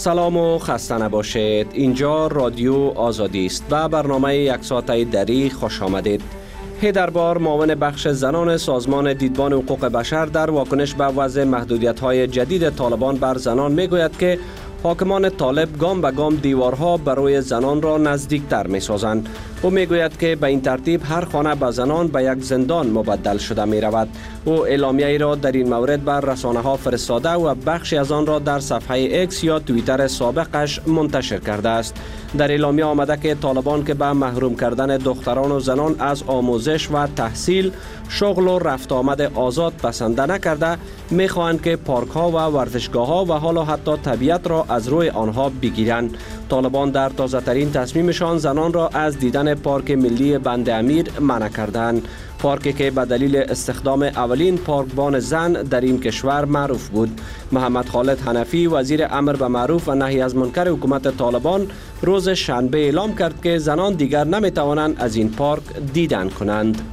سلام و خسته نباشید. اینجا رادیو آزادی است و برنامه یک ساعته دری خوش آمدید. هیدربار معاون بخش زنان سازمان دیدبان حقوق بشر در واکنش به وضع محدودیت‌های جدید طالبان بر زنان میگوید که حاکمان طالب گام به گام دیوارها برای زنان را نزدیکتر می‌سازند. او میگوید که به این ترتیب هر خانه به زنان به یک زندان مبدل شده می رود. او اعلامیه‌ای را در این مورد بر رسانه‌ها فرستاده و بخشی از آن را در صفحه اکس یا توییتر سابقش منتشر کرده است. در اعلامیه آمده که طالبان که به محروم کردن دختران و زنان از آموزش و تحصیل، شغل و رفت آمد آزاد پسند نکرده، می‌خواهند که پارک‌ها و ورزشگاه‌ها و حالا حتی طبیعت را از روی آنها بگیرند. طالبان در تازه‌ترین تصمیمشان زنان را از دیدن پارک ملی بند امیر منع کردند. پارکی که به دلیل استخدام اولین پارکبان زن در این کشور معروف بود. محمد خالد حنفی وزیر امر به معروف و نهی از منکر حکومت طالبان روز شنبه اعلام کرد که زنان دیگر نمی‌توانند از این پارک دیدن کنند.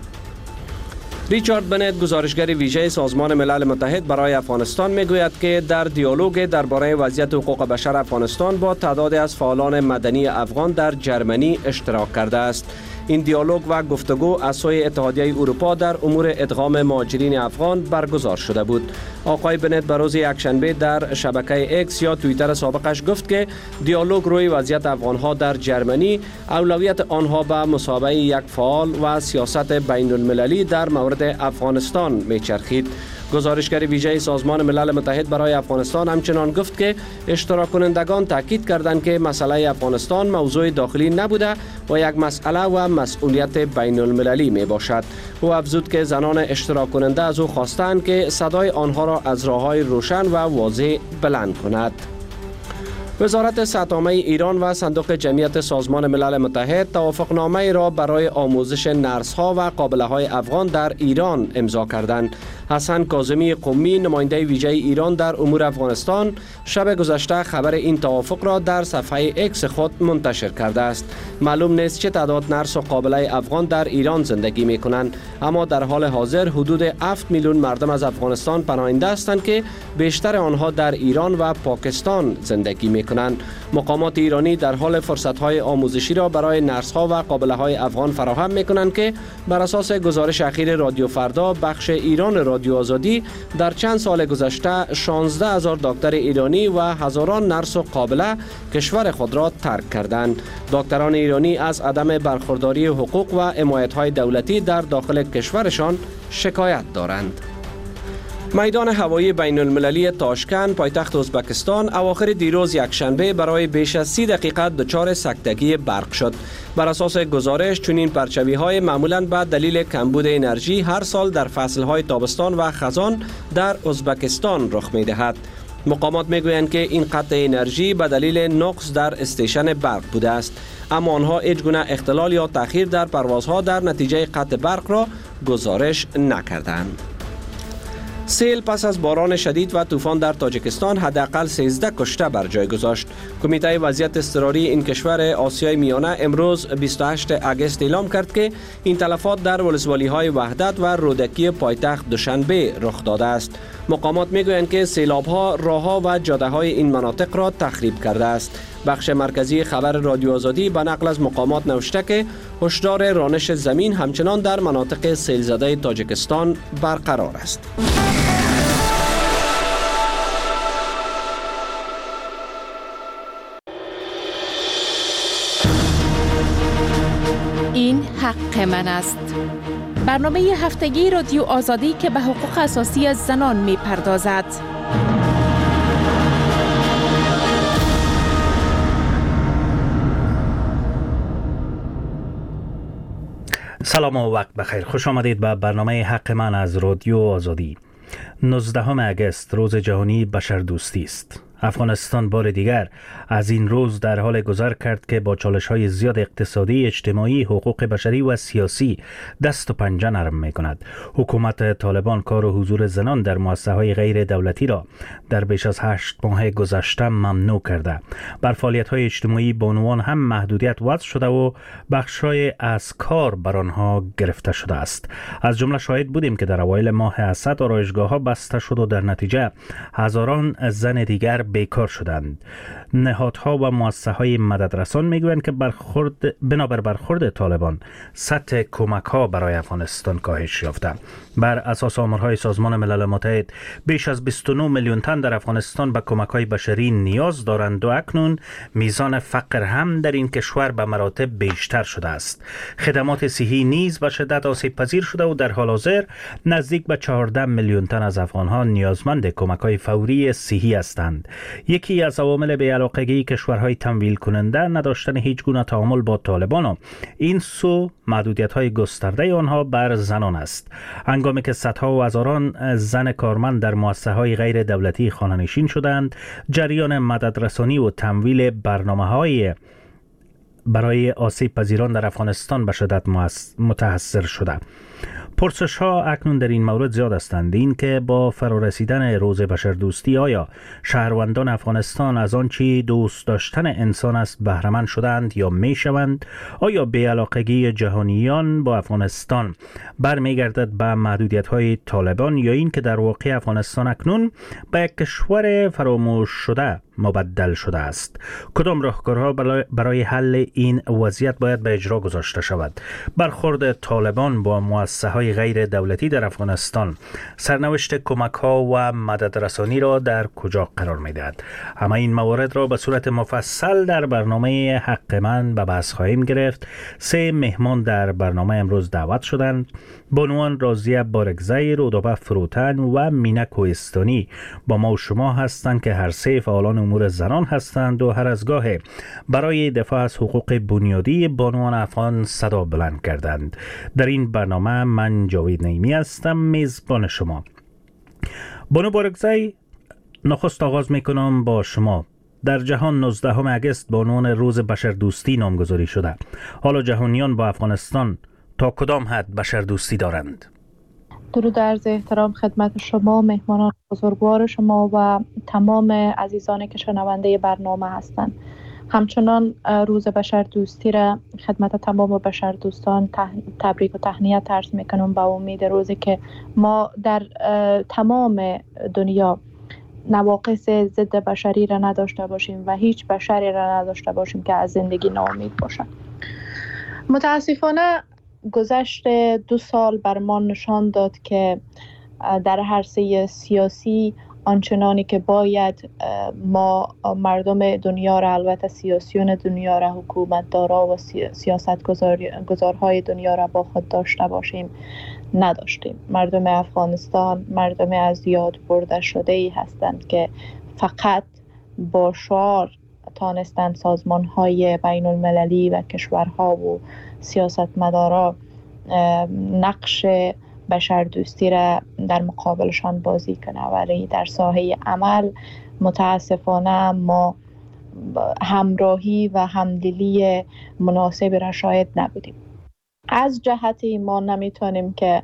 ریچارد بنت گزارشگر ویژه سازمان ملل متحد برای افغانستان میگوید که در دیالوگ درباره وضعیت حقوق بشر افغانستان با تعدادی از فعالان مدنی افغان در جرمنی اشتراک کرده است. این دیالوگ و گفتگو از سوی اتحادیه اروپا در امور ادغام مهاجرین افغان برگزار شده بود. آقای بنت به روز یکشنبه در شبکه اکس یا توییتر سابقش گفت که دیالوگ روی وضعیت افغانها در جرمنی اولویت آنها به مصاحبه یک فعال و سیاست بین المللی در مورد افغانستان میچرخید. گزارشگر ویژه سازمان ملل متحد برای افغانستان همچنان گفت که اشتراک کنندگان تاکید کردند که مسئله افغانستان موضوع داخلی نبوده و یک مسئله و مسئولیت بین المللی می باشد. او افزود که زنان اشتراک کننده از او خواستند که صدای آنها را از راه‌های روشن و واضح بلند کند. وزارت صحت‌عامه ایران و صندوق جمعیت سازمان ملل متحد توافقنامه را برای آموزش نرس‌ها و قابله‌های افغان در ایران امضا کردند. حسن کاظمی قمی نماینده ویژه ایران در امور افغانستان شب گذشته خبر این توافق را در صفحه اکس خود منتشر کرده است. معلوم نیست چه تعداد نرس و قابله افغان در ایران زندگی می‌کنند، اما در حال حاضر حدود 7 میلیون مردم از افغانستان پناهنده هستند که بیشتر آنها در ایران و پاکستان زندگی می‌کنند. مقامات ایرانی در حال فرصت‌های آموزشی را برای نرس‌ها و قابله‌های افغان فراهم می‌کنند که بر اساس گزارش اخیر رادیو فردا بخش ایران رادیو آزادی در چند سال گذشته 16,000 دکتر ایرانی و هزاران نرس و قابله کشور خود را ترک کردند. دکتران ایرانی از عدم برخورداری حقوق و حمایت‌های دولتی در داخل کشورشان شکایت دارند. میدان هوایی بین المللی تاشکند پایتخت ازبکستان اواخر دیروز یکشنبه برای بیش از 30 دقیقه دچار سکتگی برق شد. بر اساس گزارش چنین پرچوی‌های معمولاً به دلیل کمبود انرژی هر سال در فصل‌های تابستان و خزان در ازبکستان رخ می‌دهد. مقامات میگویند که این قطع انرژی به دلیل نقص در استیشن برق بوده است، اما آنها هیچ گونه اختلال یا تأخیر در پروازها در نتیجه قطع برق را گزارش نکردند. سیل پس از باران شدید و طوفان در تاجیکستان حداقل 13 کشته بر جای گذاشت. کمیته وضعیت اضطراری این کشور آسیای میانه امروز 28 اگست اعلام کرد که این تلفات در ولسوالی‌های وحدت و رودکی پایتخت دوشنبه رخ داده است. مقامات میگویند که سیلاب‌ها راه‌ها و جاده‌های این مناطق را تخریب کرده است. بخش مرکزی خبر رادیو آزادی به نقل از مقامات نوشته که هشدار رانش زمین همچنان در مناطق سیل‌زده تاجیکستان برقرار است. این حق من است. برنامه هفتگی رادیو آزادی که به حقوق اساسی از زنان می پردازد. سلام و وقت بخیر. خوش آمدید به برنامه حق من از رادیو آزادی. 19 اگست روز جهانی بشردوستی است. افغانستان بار دیگر از این روز در حال گذر کرد که با چالش‌های زیاد اقتصادی، اجتماعی، حقوق بشری و سیاسی دست و پنجه نرم می‌کند. حکومت طالبان کار و حضور زنان در مؤسسه‌های غیر دولتی را در بیش از 8 ماه گذشته ممنوع کرده. بر فعالیت‌های اجتماعی بانوان هم محدودیت وضع شده و بخش‌های از کار بر آنها گرفته شده است. از جمله شاهد بودیم که در اوایل ماه اسد آرایشگاه‌ها بسته شد و در نتیجه هزاران زن دیگر بیکار شدند. نهادها و مؤسسه‌های مددرسان میگویند که بنابر برخورد طالبان سطح کمک‌ها برای افغانستان کاهش یافته. بر اساس آمارهای سازمان ملل متحد بیش از 29 میلیون تن در افغانستان به کمک‌های بشری نیاز دارند و اکنون میزان فقر هم در این کشور به مراتب بیشتر شده است. خدمات صحی نیز به شدت آسیب پذیر شده و در حال حاضر نزدیک به 14 میلیون تن از افغان‌ها نیازمند کمک‌های فوری صحی هستند. یکی از عوامل بی‌علاقگی کشورهای تمویل کننده نداشتن هیچ گونه تعامل با طالبان و این سو محدودیت‌های گسترده آنها بر زنان است. هنگامی که صدها و هزاران زن کارمند در مؤسسه‌های غیر دولتی خانه‌نشین شدند، جریان مددرسانی و تمویل برنامه‌های برای آسیب پذیران در افغانستان به شدت متاثر شده. پرسش ها اکنون در این مورد زیاد هستند. این که با فرارسیدن روز بشردوستی آیا شهروندان افغانستان از آنچه دوست داشتن انسان است بهره‌مند شدند یا می شوند؟ آیا بی‌علاقگی جهانیان با افغانستان برمیگردد به محدودیت های طالبان یا این که در واقع افغانستان اکنون به یک کشور فراموش شده مبدل شده است؟ کدام راهکارها برای حل این وضعیت باید به اجرا گذاشته شود؟ برخورد طالبان با مؤسسه‌های غیر دولتی در افغانستان سرنوشت کمک‌ها و مددرسانی را در کجا قرار می‌دهد؟ همه این موارد را به صورت مفصل در برنامه حق من به بحث خواهیم گرفت. 3 مهمان در برنامه امروز دعوت شدند: بانوان راضیه بارگزی، رودابه فروتن و مینا کوهستانی با ما و شما هستند که هر سه فعالان امور زنان هستند و هر از گاه برای دفاع از حقوق بنیادی بانوان افغان صدا بلند کردند. در این برنامه من جاوید نعیمی هستم، میزبان شما. بانو بارگزی، نخست آغاز میکنم با شما. در جهان 19 اگست به عنوان روز بشردوستی نامگذاری شده. حالا جهانیان با افغانستان تا کدام حد بشردوستی دارند؟ درود عرض احترام خدمت شما، مهمانان بزرگوار شما و تمام عزیزانی که شنونده برنامه هستند. همچنان روز بشردوستی را خدمت تمام بشردوستان تبریک و تهنیت عرض میکنم با امید روزی که ما در تمام دنیا نواقص ضد بشری را نداشته باشیم و هیچ بشری را نداشته باشیم که از زندگی ناامید باشد. متاسفانه گذشت 2 سال بر ما نشان داد که در عرصه سیاسی آنچنانی که باید ما مردم دنیا را، البته سیاسیون دنیا را، حکومتدارا و سیاستگزارهای دنیا را با خود داشته باشیم نداشتیم. مردم افغانستان مردم از یاد برده شده ای هستند که فقط با شعار تانستند سازمان‌های بین المللی و کشورها و سیاستمدارا نقش بشردوستی را در مقابلشان بازی کنه، ولی در ساحه عمل متاسفانه ما همراهی و همدلی مناسب را شاهد نبودیم. از جهتی ما نمیتونیم که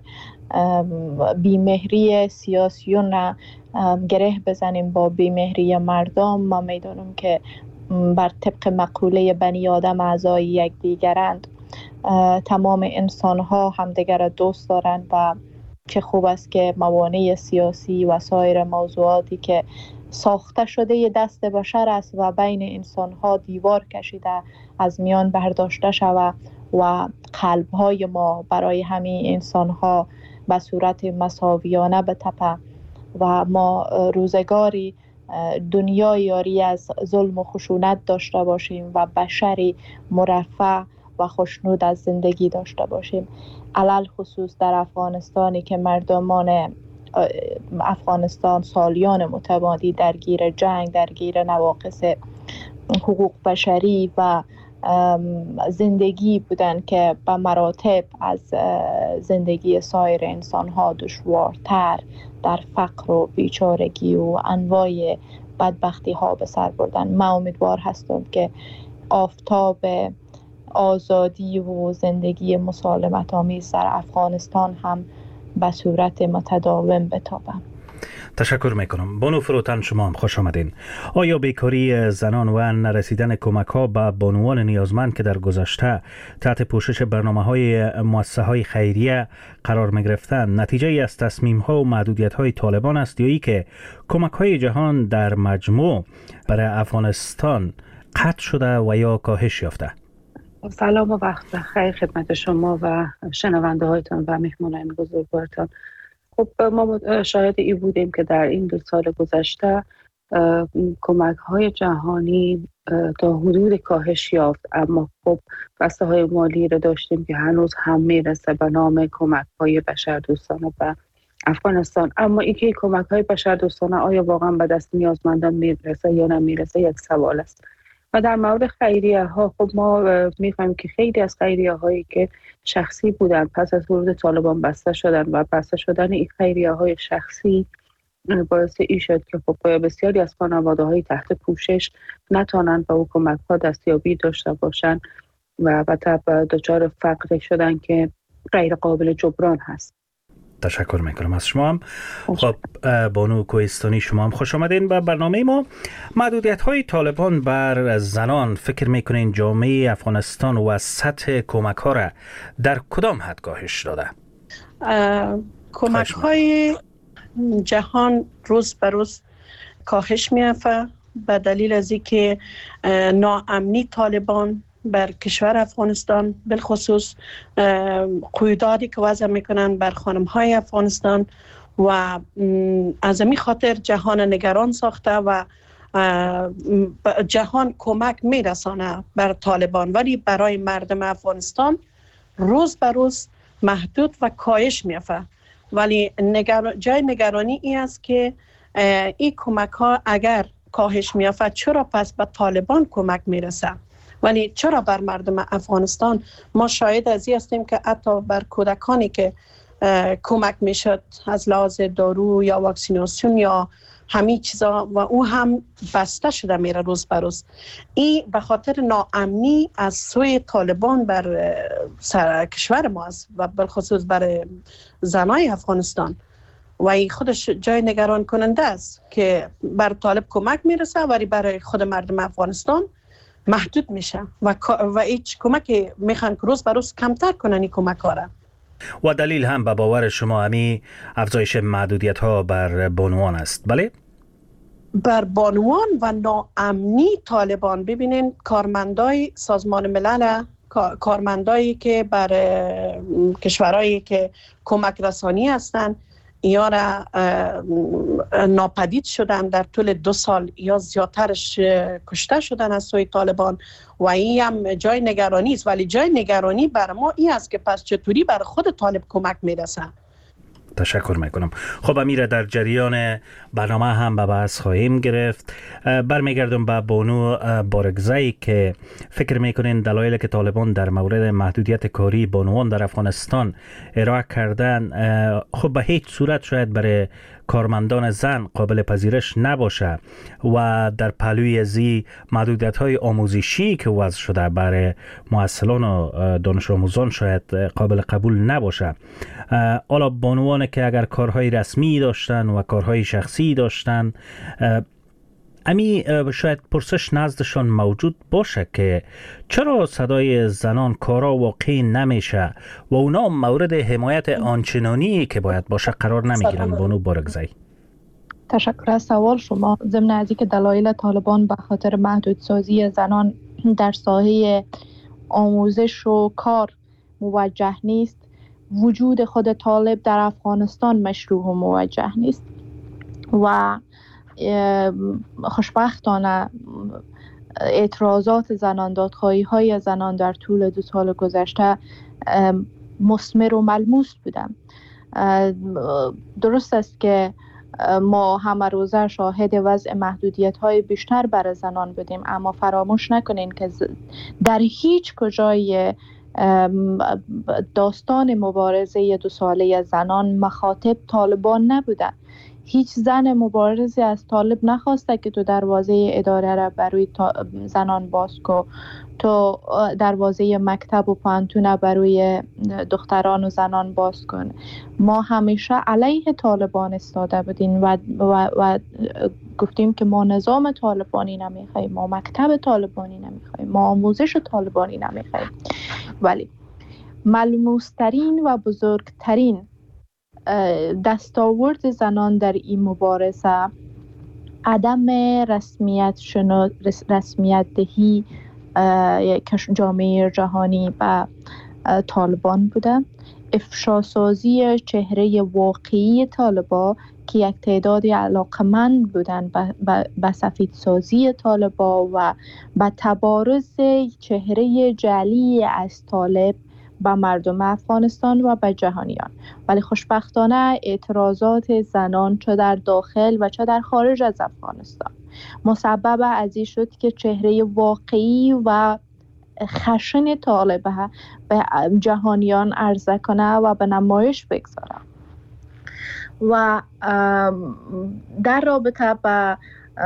بیمهری سیاسیون را گره بزنیم با بیمهری مردم. ما میدونیم که بر طبق مقوله بنی آدم اعضای یکدیگرند. تمام انسان ها همدیگر را دوست دارند و چه خوب است که موانع سیاسی و سایر موضوعاتی که ساخته شده دست بشر است و بین انسان ها دیوار کشیده از میان برداشته شود و قلب های ما برای همین انسان ها به صورت مساویانه بتپه و ما روزگاری دنیا یاری از ظلم و خشونت داشته باشیم و بشری مرفه و خوشنود از زندگی داشته باشیم. علل خصوص در افغانستانی که مردمان افغانستان سالیان متمادی درگیر جنگ، درگیر نواقص حقوق بشری و زندگی بودن که به مراتب از زندگی سایر انسان‌ها دشوارتر در فقر و بیچارگی و انواع بدبختی‌ها به سر بردن. من امیدوار هستم که آفتاب آزادی و زندگی مسالمت آمیز در افغانستان هم به صورت متداوم بتابه. تشکر میکنم. بانو فروتن، شما هم خوش آمدین. آیا بیکاری زنان و نرسیدن کمک ها به بانوان نیازمند که در گذشته تحت پوشش برنامه‌های مؤسسه‌های خیریه قرار می گرفتند نتیجه ای از تصمیم ها و محدودیت های طالبان است یا ای که کمک های جهان در مجموع برای افغانستان قطع شده و یا کاهش یافته؟ سلام و وقت بخیر خدمت شما و شنونده هایتان و مهمانان بزرگوارتان. خب ما شاهد ای بودیم که در این 2 سال گذشته کمک های جهانی تا حدود کاهش یافت، اما خب بسته های مالی رو داشتیم که هنوز هم میرسه به نام کمک های بشردوستانه به افغانستان. اما اینکه کمک های بشردوستانه آیا واقعا به دست نیازمندان میرسه یا نمیرسه یک سوال است. و در مورد خیریه ها خب ما میفهمیم که خیلی از خیریه هایی که شخصی بودن پس از ورود طالبان بسته شدن و بسته شدن این خیریه های شخصی باعث این شد که خب بسیاری از خانواده های تحت پوشش نتوانند به اون کمک ها دستیابی داشته باشند و البته دچار فقر شدن که غیر قابل جبران هست. تشکر میکنم از شما هم. خب بانو کوهستانی، شما هم خوش آمدین به برنامه ما. محدودیت های طالبان بر زنان فکر میکنین جامعه افغانستان و سطح کمک ها را در کدام حد کاهش داده؟ کمک های جهان روز به روز کاهش میافته به دلیل از اینکه ناامنی طالبان بر کشور افغانستان، بالخصوص قیوداتی که وضع میکنن بر خانم های افغانستان و از این خاطر جهان نگران ساخته و جهان کمک میرسانه بر طالبان، ولی برای مردم افغانستان روز به روز محدود و کاهش میافته. ولی جای نگرانی این است که این کمک ها اگر کاهش میافته چرا پس به طالبان کمک میرسه؟ ولی چرا بر مردم افغانستان؟ ما شاهد از این هستیم که حتی بر کودکانی که کمک میشد از لحاظ دارو یا واکسیناسیون یا همین چیزا و او هم بسته شده میره روز به روز. این به خاطر ناامنی از سوی طالبان بر کشور ما است و بالخصوص بر زنای افغانستان و این خودش جای نگران کننده است که بر طالب کمک میرسه ولی برای خود مردم افغانستان محدود میشه و هیچ کمکی میخوان که روز به روز کمتر کنن این کمک ها را. و دلیل هم به باور شما همی افزایش محدودیت ها بر بانوان است، بله؟ بر بانوان و ناامنی طالبان. ببینین کارمندای سازمان ملل، کارمندایی که بر کشورهایی که کمک رسانی هستند یا را ناپدید شدن در طول 2 سال یا زیادترش کشته شدن از سوی طالبان و این هم جای نگرانی است. ولی جای نگرانی بر ما این است که پس چطوری بر خود طالب کمک میرسه. تشکر میکنم. خب امیر، در جریان برنامه هم به بحث خواهیم گرفت. برمیگردم به بانو بارگزایی که فکر میکنین دلایلی که طالبان در مورد محدودیت کاری بانوان در افغانستان ارائه کردن خب به هیچ صورت شاید برای کارمندان زن قابل پذیرش نباشه و در پهلوی ازی محدودیت های آموزشی که وضع شده برای مؤثران و دانش آموزان شاید قابل قبول نباشه. حالا بانوان که اگر کارهای رسمی داشتن و کارهای شخصی داشتن، امی شاید پرسش نزدشان موجود باشه که چرا صدای زنان کارا واقعی نمیشه و اونا مورد حمایت آنچنانی که باید باشه قرار نمیگیرن؟ بانو بارگزایی. تشکر از سوال شما. ضمن از اینکه دلایل طالبان به خاطر محدودسازی زنان در ساحه آموزش و کار موجه نیست، وجود خود طالب در افغانستان مشروع و موجه نیست و خوشبختانه اعتراضات زنان، دادخواهی های زنان در طول 2 سال گذشته مثمر و ملموس بودم. درست است که ما همه روزه شاهد وضع محدودیت های بیشتر برای زنان بودیم، اما فراموش نکنین که در هیچ کجای داستان مبارزه 2 ساله زنان مخاطب طالبان نبوده. هیچ زن مبارزی از طالب نخواسته که تو دروازه اداره را برای زنان باز کو، تو دروازه مکتب و پانتون برای دختران و زنان باز کن. ما همیشه علیه طالبان ایستاده بودیم و گفتیم که ما نظام طالبانی نمیخوایم، ما مکتب طالبانی نمیخوایم، ما آموزش طالبانی نمیخوایم. ولی ملموس‌ترین و بزرگترین دستاورد زنان در این مبارزه عدم رسمیت دهی جامعه جهانی به طالبان بوده، افشاسازی چهره واقعی طالبان که یک تعدادی علاقمند بودن به سفیدسازی طالبان و به تبارز چهره جعلی از طالب به مردم افغانستان و به جهانیان. ولی خوشبختانه اعتراضات زنان چه در داخل و چه در خارج از افغانستان مسبب از این شد که چهره واقعی و خشن طالب به جهانیان عرضه کنه و به نمایش بگذاره. و در رابطه با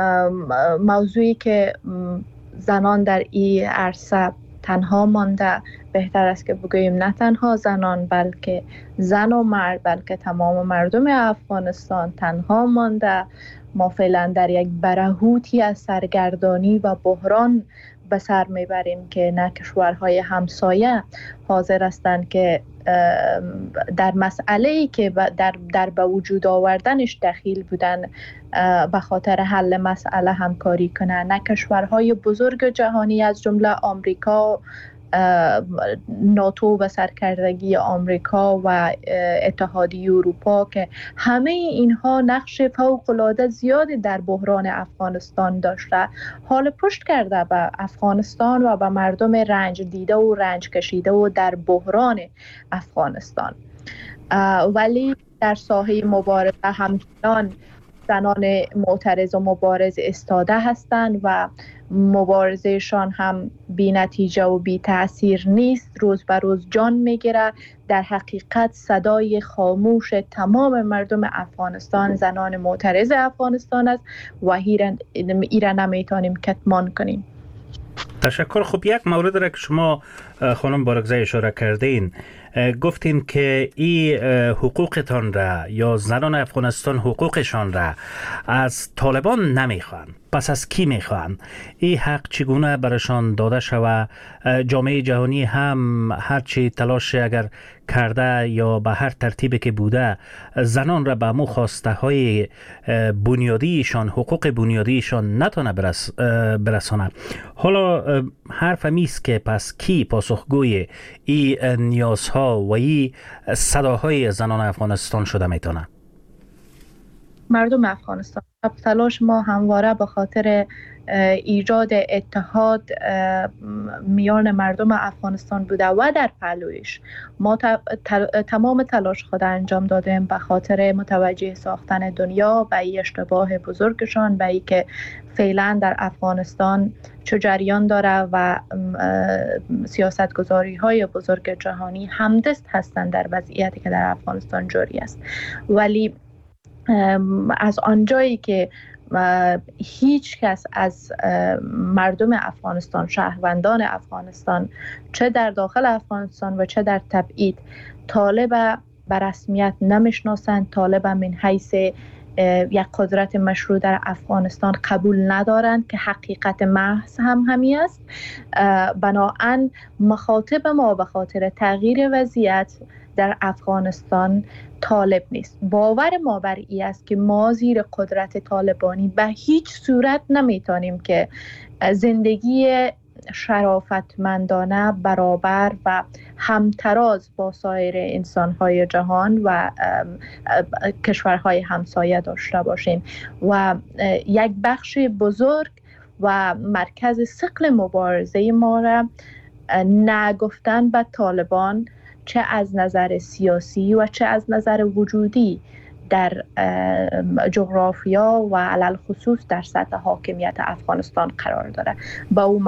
موضوعی که زنان در این عرصه تنها مانده، بهتر است که بگوییم نه تنها زنان بلکه زن و مرد، بلکه تمام مردم افغانستان تنها مانده. ما فعلا در یک برهوتی از سرگردانی و بحران به سر میبریم که نه کشورهای همسایه حاضر هستند که در مسئله‌ای که در به وجود آوردنش دخیل بودن به خاطر حل مسئله همکاری کنند، نه کشورهای بزرگ جهانی از جمله آمریکا، ناتو و سرکردگی آمریکا و اتحادیه اروپا که همه اینها نقش فوق‌العاده زیادی در بحران افغانستان داشته، حال پشت کرده به افغانستان و به مردم رنج دیده و رنج کشیده و در بحران افغانستان. ولی در ساحه مبارزه همچنان زنان معترض و مبارز استاده هستند و مبارزهشان هم بی نتیجه و بی تأثیر نیست، روز به روز جان میگیره. در حقیقت صدای خاموش تمام مردم افغانستان زنان معترض افغانستان است و ایره نمیتونیم کتمان کنیم. تشکر. خب یک مورد را که شما خانم بارکزی اشاره کردین، گفتین که این حقوقتان را یا زنان افغانستان حقوقشان را از طالبان نمیخوان، پس از کی میخوان؟ این حق چگونه برشان داده شوه؟ جامعه جهانی هم هرچی تلاش اگر کرده یا به هر ترتیبی که بوده زنان را به مو خواسته های بنیادیشان، حقوق بنیادیشان نتونه برسانه. حالا حرف میست که پس کی پاسخگوی این نیازها و این صداهای زنان افغانستان شده میتونه؟ مردم افغانستان. تلاش ما همواره به خاطر ایجاد اتحاد میان مردم افغانستان بوده و در پهلویش ما تمام تلاش خود انجام دادیم به خاطر متوجه ساختن دنیا به این اشتباه بزرگشان، به این که فعلا در افغانستان چه جریان داره و سیاستگذاری های بزرگ جهانی همدست هستند در وضعیتی که در افغانستان جاری است. ولی از آنجایی که هیچ کس از مردم افغانستان، شهروندان افغانستان، چه در داخل افغانستان و چه در تبعید، طالب به رسمیت نمیشناسند، طالب من حیث یک قدرت مشروع در افغانستان قبول ندارند که حقیقت محض هم همی است. بنابراین مخاطب ما به خاطر تغییر وضعیت در افغانستان طالب نیست. باور ما بر این است که ما زیر قدرت طالبانی به هیچ صورت نمیتونیم که زندگی شرافتمندانه، برابر و همتراز با سایر انسان‌های جهان و کشورهای همسایه داشته باشیم. و یک بخش بزرگ و مرکز ثقل مبارزه ما را نگفتن به طالبان، چه از نظر سیاسی و چه از نظر وجودی در جغرافیا و علل خصوص در سطح حاکمیت افغانستان قرار داره. با اون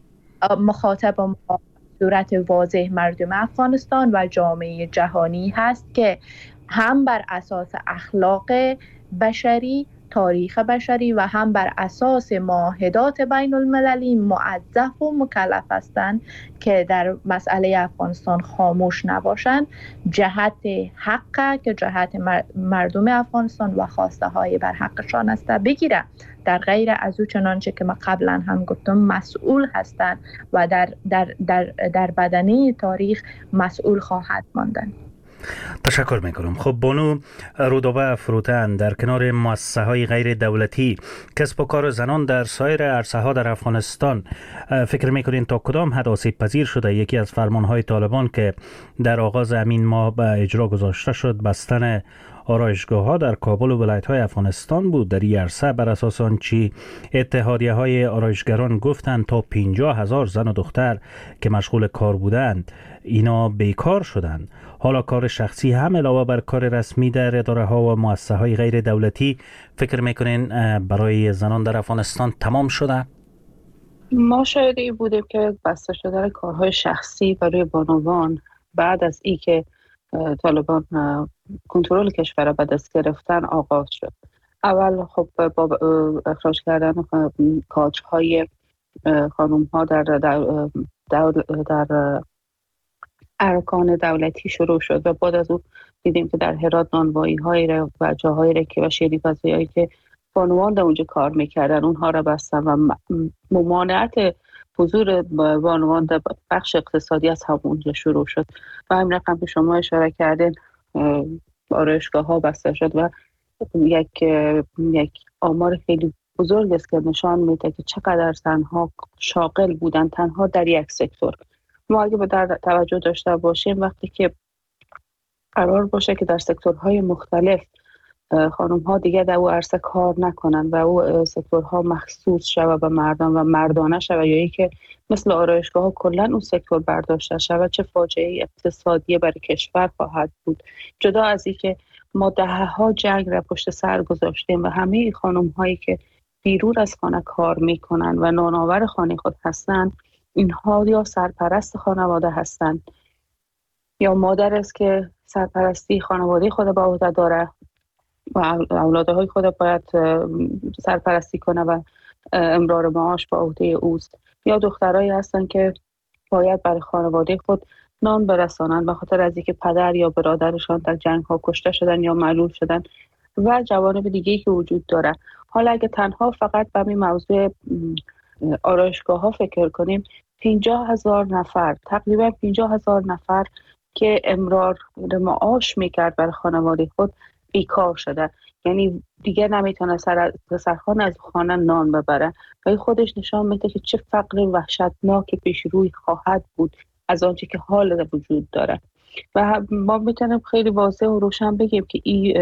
مخاطب ما صورت واضح مردم افغانستان و جامعه جهانی هست که هم بر اساس اخلاق بشری، تاریخ بشری و هم بر اساس معاهدات بین المللی موظف و مکلف هستند که در مسئله افغانستان خاموش نباشند. جهت حق که جهت مردم افغانستان و خواسته های بر حقشان است بگیره، در غیر از او چنانچه که ما قبلا هم گفتم مسئول هستند و در بدنه تاریخ مسئول خواهد ماندن. تشکر میکنم. خب بانو رودابه فروتن، در کنار مؤسسه های غیر دولتی کسب و کار زنان در سایر عرصه ها در افغانستان فکر میکنین تا کدام حد آسیب پذیر شده؟ یکی از فرمان های طالبان که در آغاز همین ماه به اجرا گذاشته شد بستن آرایشگاه ها در کابل و ولایت های افغانستان بود. در این عرصه بر اساس آنچه اتحادیه های آرایشگران گفتند تا 50,000 زن و دختر که مشغول کار بودند اینا بیکار شدند. حالا کار شخصی هم علاوه بر کار رسمی در اداره ها و مؤسسه های غیر دولتی فکر میکنین برای زنان در افغانستان تمام شده؟ ما شاهد بودیم که بسته شدن کارهای شخصی برای بانوان بعد از ای که طالبان کنترل کشور را به دست گرفتن آغاز شد. اول خب با اخراج کردن کادرهای خانم ها در ارکان دولتی شروع شد و بعد از او دیدیم که در هرات نانوایی های و جاهایی که و شیرین‌پزی هایی که بانوان در اونجا کار میکردن اونها را بستن و ممانعت حضور بانوان در بخش اقتصادی از همونجا شروع شد و همین رقم که شما اشاره کردین آرایشگاه ها بسته شد و یک آمار خیلی بزرگ است که نشان میده که چقدر زنها شاغل بودن تنها در یک سکتور. ما اگه در توجه داشته باشیم وقتی که قرار باشه که در سکتورهای مختلف خانم ها دیگه در او عرصه کار نکنن و او سکتورها مخصوص شود به مردان و مردانه شود یا که مثل آرایشگاه ها کلا اون سکتور برداشته شود، چه فاجعه اقتصادی برای کشور خواهد بود. جدا از این که ما دهه‌ها جنگ را پشت سر گذاشتیم و همه خانم هایی که بیرون از خانه کار میکنن و نانآور خانه خود هستند، اینها یا سرپرست خانواده هستند یا مادر است که سرپرستی خانواده خود به عهده داره و اولادهای خود باید سرپرستی کنه و امرار معاش به عهده اوست، یا دخترایی هستند که باید برای خانواده خود نان برسانند به خاطر از اینکه پدر یا برادرشان در جنگ ها کشته شدن یا معلول شدن و جوانب دیگه‌ای که وجود داره. حالا اگه تنها فقط به این موضوع آرایشگاه ها فکر کنیم، 50,000 نفر، تقریبا 50,000 نفر که امرار معاش میکرد برای خانواده خود بیکار شده، یعنی دیگه نمیتونه سرخانه از خانه نان ببره و خودش نشان میده که چه فقر وحشتناک پیش روی خواهد بود از آنچه که حال وجود داره. و ما میتونیم خیلی واضح و روشن بگیم که این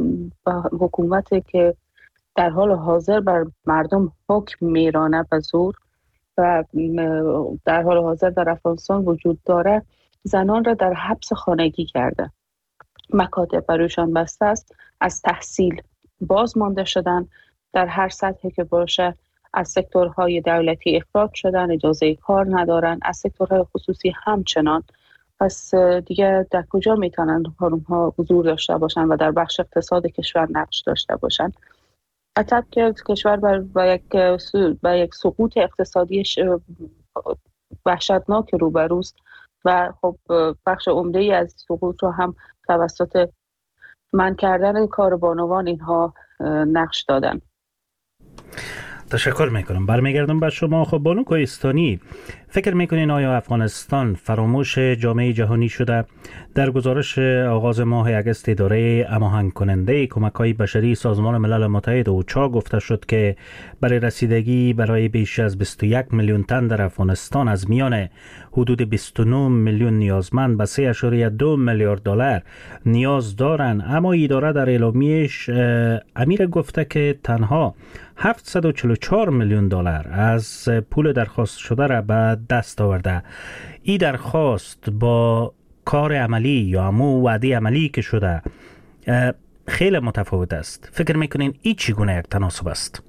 حکومت که در حال حاضر بر مردم حکم میرانه به زور و در حال حاضر در افغانستان وجود داره، زنان را در حبس خانگی کرده، مکاتب برایشان بسته است، از تحصیل باز مانده شدن، در هر سطحی که باشه از سکتورهای دولتی اخراج شدن، اجازه کار ندارن، از سکتورهای خصوصی همچنان. پس دیگه در کجا میتونن خانم‌ها حضور داشته باشن و در بخش اقتصاد کشور نقش داشته باشن؟ حتی که کشور با یک سقوط اقتصادی وحشتناک روبروست و خب بخش عمده‌ای از سقوط رو هم توسط منع کردن کار بانوان اینها نقش دادن. تشکر میکنم. برمیگردم به شما. خب بانو کوهستانی، فکر میکنین آیا افغانستان فراموش جامعه جهانی شده؟ در گزارش آغاز ماه اگست اداره هماهنگ کننده کمک‌های بشری سازمان ملل متحد اوچا گفته شد که برای رسیدگی برای بیش از 21 میلیون تن در افغانستان از میان حدود 29 میلیون نیازمند به 3.2 میلیارد دلار نیاز دارند. اما اداره در اعلامیه‌اش امیر گفته که تنها 744 میلیون دلار از پول درخواست شده را به دست آورده. این درخواست با کار عملی یا همون وعده عملی که شده خیلی متفاوت است. فکر میکنین این چگونه یک تناسب است؟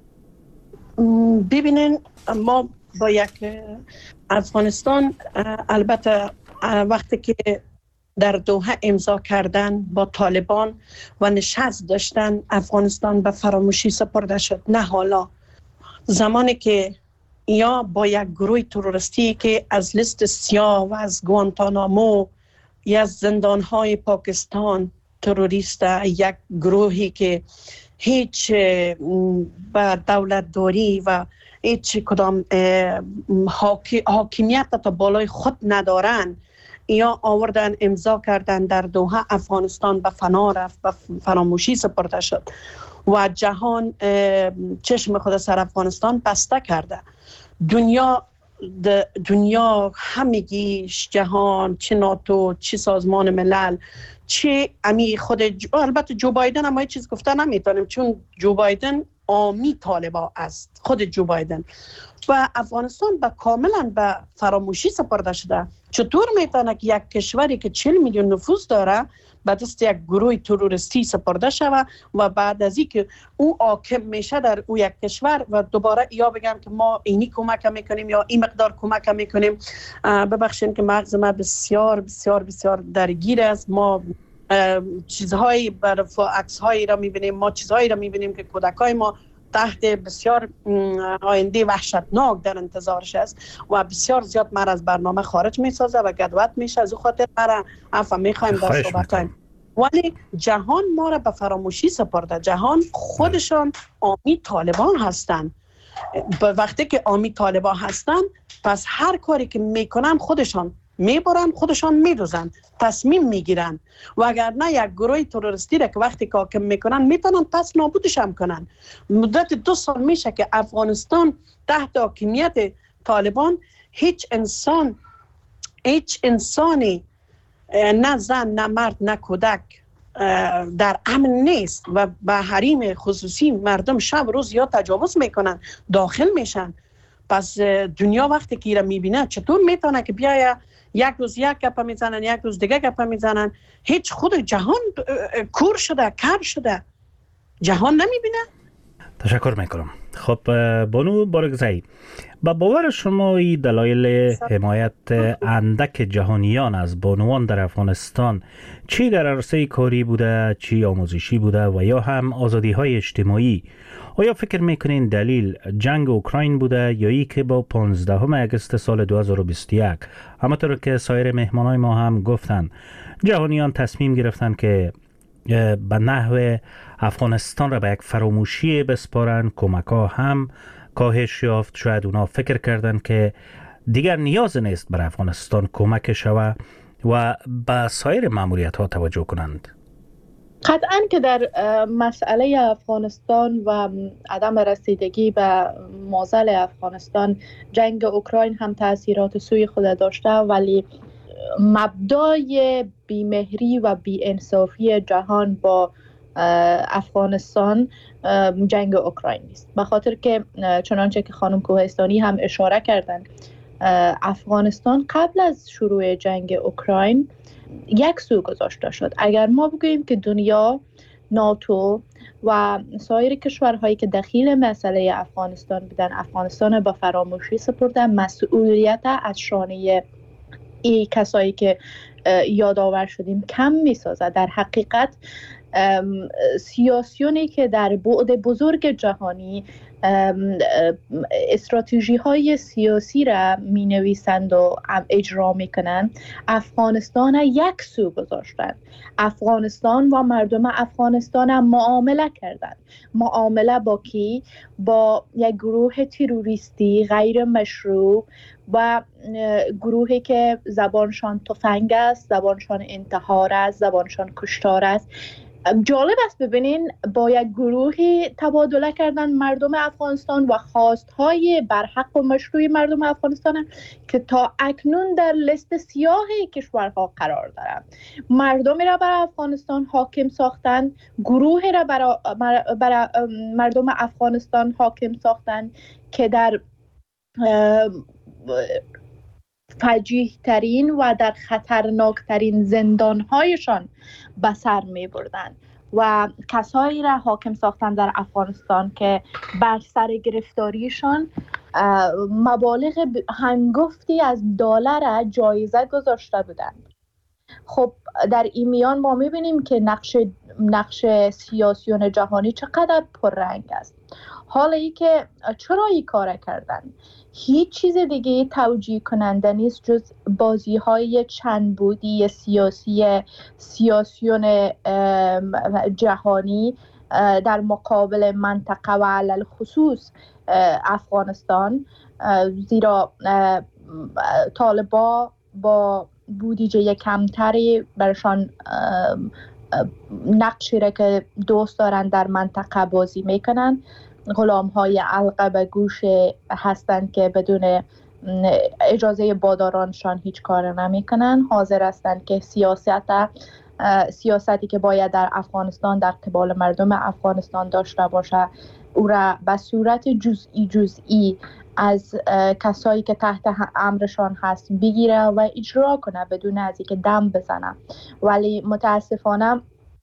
ببینین، ما با یک افغانستان البته وقتی که در دوحه امضا کردن با طالبان و نشست داشتن، افغانستان به فراموشی سپرده شد. نه حالا، زمانی که یا با یک گروه تروریستی که از لیست سیاه و از گوانتانامو یا از زندانهای پاکستان تروریست، یک گروهی که هیچ به دولتداری و هیچ کدام حاکمیت تا بالای خود ندارن، یا آوردن امضا کردن در دوحه، افغانستان به فنا رفت، به فراموشی سپرده شد و جهان چشم خود سر افغانستان بسته کرده. دنیا همگیش، جهان، چه ناتو، چه سازمان ملل، چه امی خود البته جو بایدن هم چیز گفته نمیتونیم، چون جو بایدن آمی طالبا است، خود جو بایدن. و افغانستان به کاملا به فراموشی سپرده شده. چطور میتونه که یک کشوری که 40 میلیون نفوس داره به دست یک گروه تروریستی سپرده شود و بعد از اینکه او حاکم میشه در او یک کشور و دوباره یا بگم که ما اینی کمک میکنیم یا این مقدار کمک میکنیم. ببخشید که مغز ما بسیار بسیار بسیار درگیر است. ما چیزهایی بر عکس‌هایی را میبینیم، ما چیزهایی را میبینیم که کودکای ما تحت بسیار آینده وحشتناک در انتظارش است و بسیار زیاد من از برنامه خارج میسازه و گدوت میشه. از او خاطر برای عفو میخوایم در صحبت. ولی جهان ما را به فراموشی سپرده. جهان خودشان آمی طالبان هستند. وقتی که آمی طالبان هستند، پس هر کاری که میکنن خودشان میبرن، خودشان میدوزن، تصمیم میگیرن. و اگر نه یک گروه تروریستی را که وقتی که حاکم میکنن میتونن پس نابودش هم کنن. مدت 2 سال میشه که افغانستان تحت حاکمیت طالبان هیچ انسانی، نه زن، نه مرد، نه کودک در امن نیست و به حریم خصوصی مردم شب روز یا تجاوز میکنن، داخل میشن. پس دنیا وقتی که ایره میبینه چطور میتونه که بیاید یک روز یک گپ میزنن، یک روز دیگه گپ میزنن؟ هیچ خود جهان کور شده، کر شده، جهان نمیبینه. تشکر میکنم. خب بانو بارگزایی، با باور شما این دلایل حمایت اندک جهانیان از بانوان در افغانستان چی در عرصه کاری بوده، چی آموزشی بوده و یا هم آزادی های اجتماعی، آیا فکر میکنین دلیل جنگ اوکراین بوده یا ای که با 15 اگست سال 2021 همانطور که سایر مهمانای ما هم گفتن جهانیان تصمیم گرفتن که به نحو افغانستان را به یک فراموشی بسپارن، کمک ها هم کاهش یافت، شاید اونا فکر کردن که دیگر نیاز نیست بر افغانستان کمک شود و به سایر ماموریت ها توجه کنند؟ قطعاً که در مسئله افغانستان و عدم رسیدگی به معضل افغانستان جنگ اوکراین هم تأثیرات سوی خود داشته، ولی مبدای بیمهری و بی‌انصافی جهان با افغانستان جنگ اوکراین است. به خاطر که چنانچه که خانم کوهستانی هم اشاره کردند، افغانستان قبل از شروع جنگ اوکراین یک سو گذاشته شد. اگر ما بگوییم که دنیا، ناتو و سایر کشورهایی که دخیل مسئله افغانستان بودن افغانستان با فراموشی سپردن، مسئولیت از شانه ای کسایی که یادآور شدیم کم می‌سازد. در حقیقت سیاسیونی که در بعد بزرگ جهانی استراتژی های سیاسی را می نویسند و اجرا می کنند، افغانستان یک سو گذاشتند. افغانستان و مردم افغانستان معامله کردند. معامله با کی؟ با یک گروه تروریستی غیر مشروع و گروهی که زبانشان تفنگ است، زبانشان انتحار است، زبانشان کشتار است. جالب است ببینین با یک گروهی تبادله کردن مردم افغانستان و خواستهای برحق و مشروع مردم افغانستان که تا اکنون در لیست سیاه کشورها قرار دارند. مردمی را بر افغانستان حاکم ساختند، گروهی را بر مردم افغانستان حاکم ساختند که در فجیح ترین و در خطرناک ترین زندانهایشان به سر می بردن و کسایی را حاکم ساختن در افغانستان که بر سر گرفتاریشان مبالغ هنگفتی از دلار جایزه گذاشته بودند خب در این میان ما میبینیم که نقش سیاسیون جهانی چقدر پررنگ است. حالا ای که چرا این کار کردن، هیچ چیز دیگه توجیه کننده نیست جز بازی های چند بودی سیاسیون جهانی در مقابل منطقه و علل خصوص افغانستان. زیرا طالبا با بودجه کمتری برشان نقشی را که دوست دارن در منطقه بازی میکنن. غلام های علقه به گوش هستند که بدون اجازه بادارانشان هیچ کار نمیکنن. حاضر هستند که سیاستی که باید در افغانستان در قبال مردم افغانستان داشته باشه او را به صورت جزئی از کسایی که تحت امرشان هست بگیره و اجرا کنه بدون از اینکه دم بزنه. ولی متاسفانه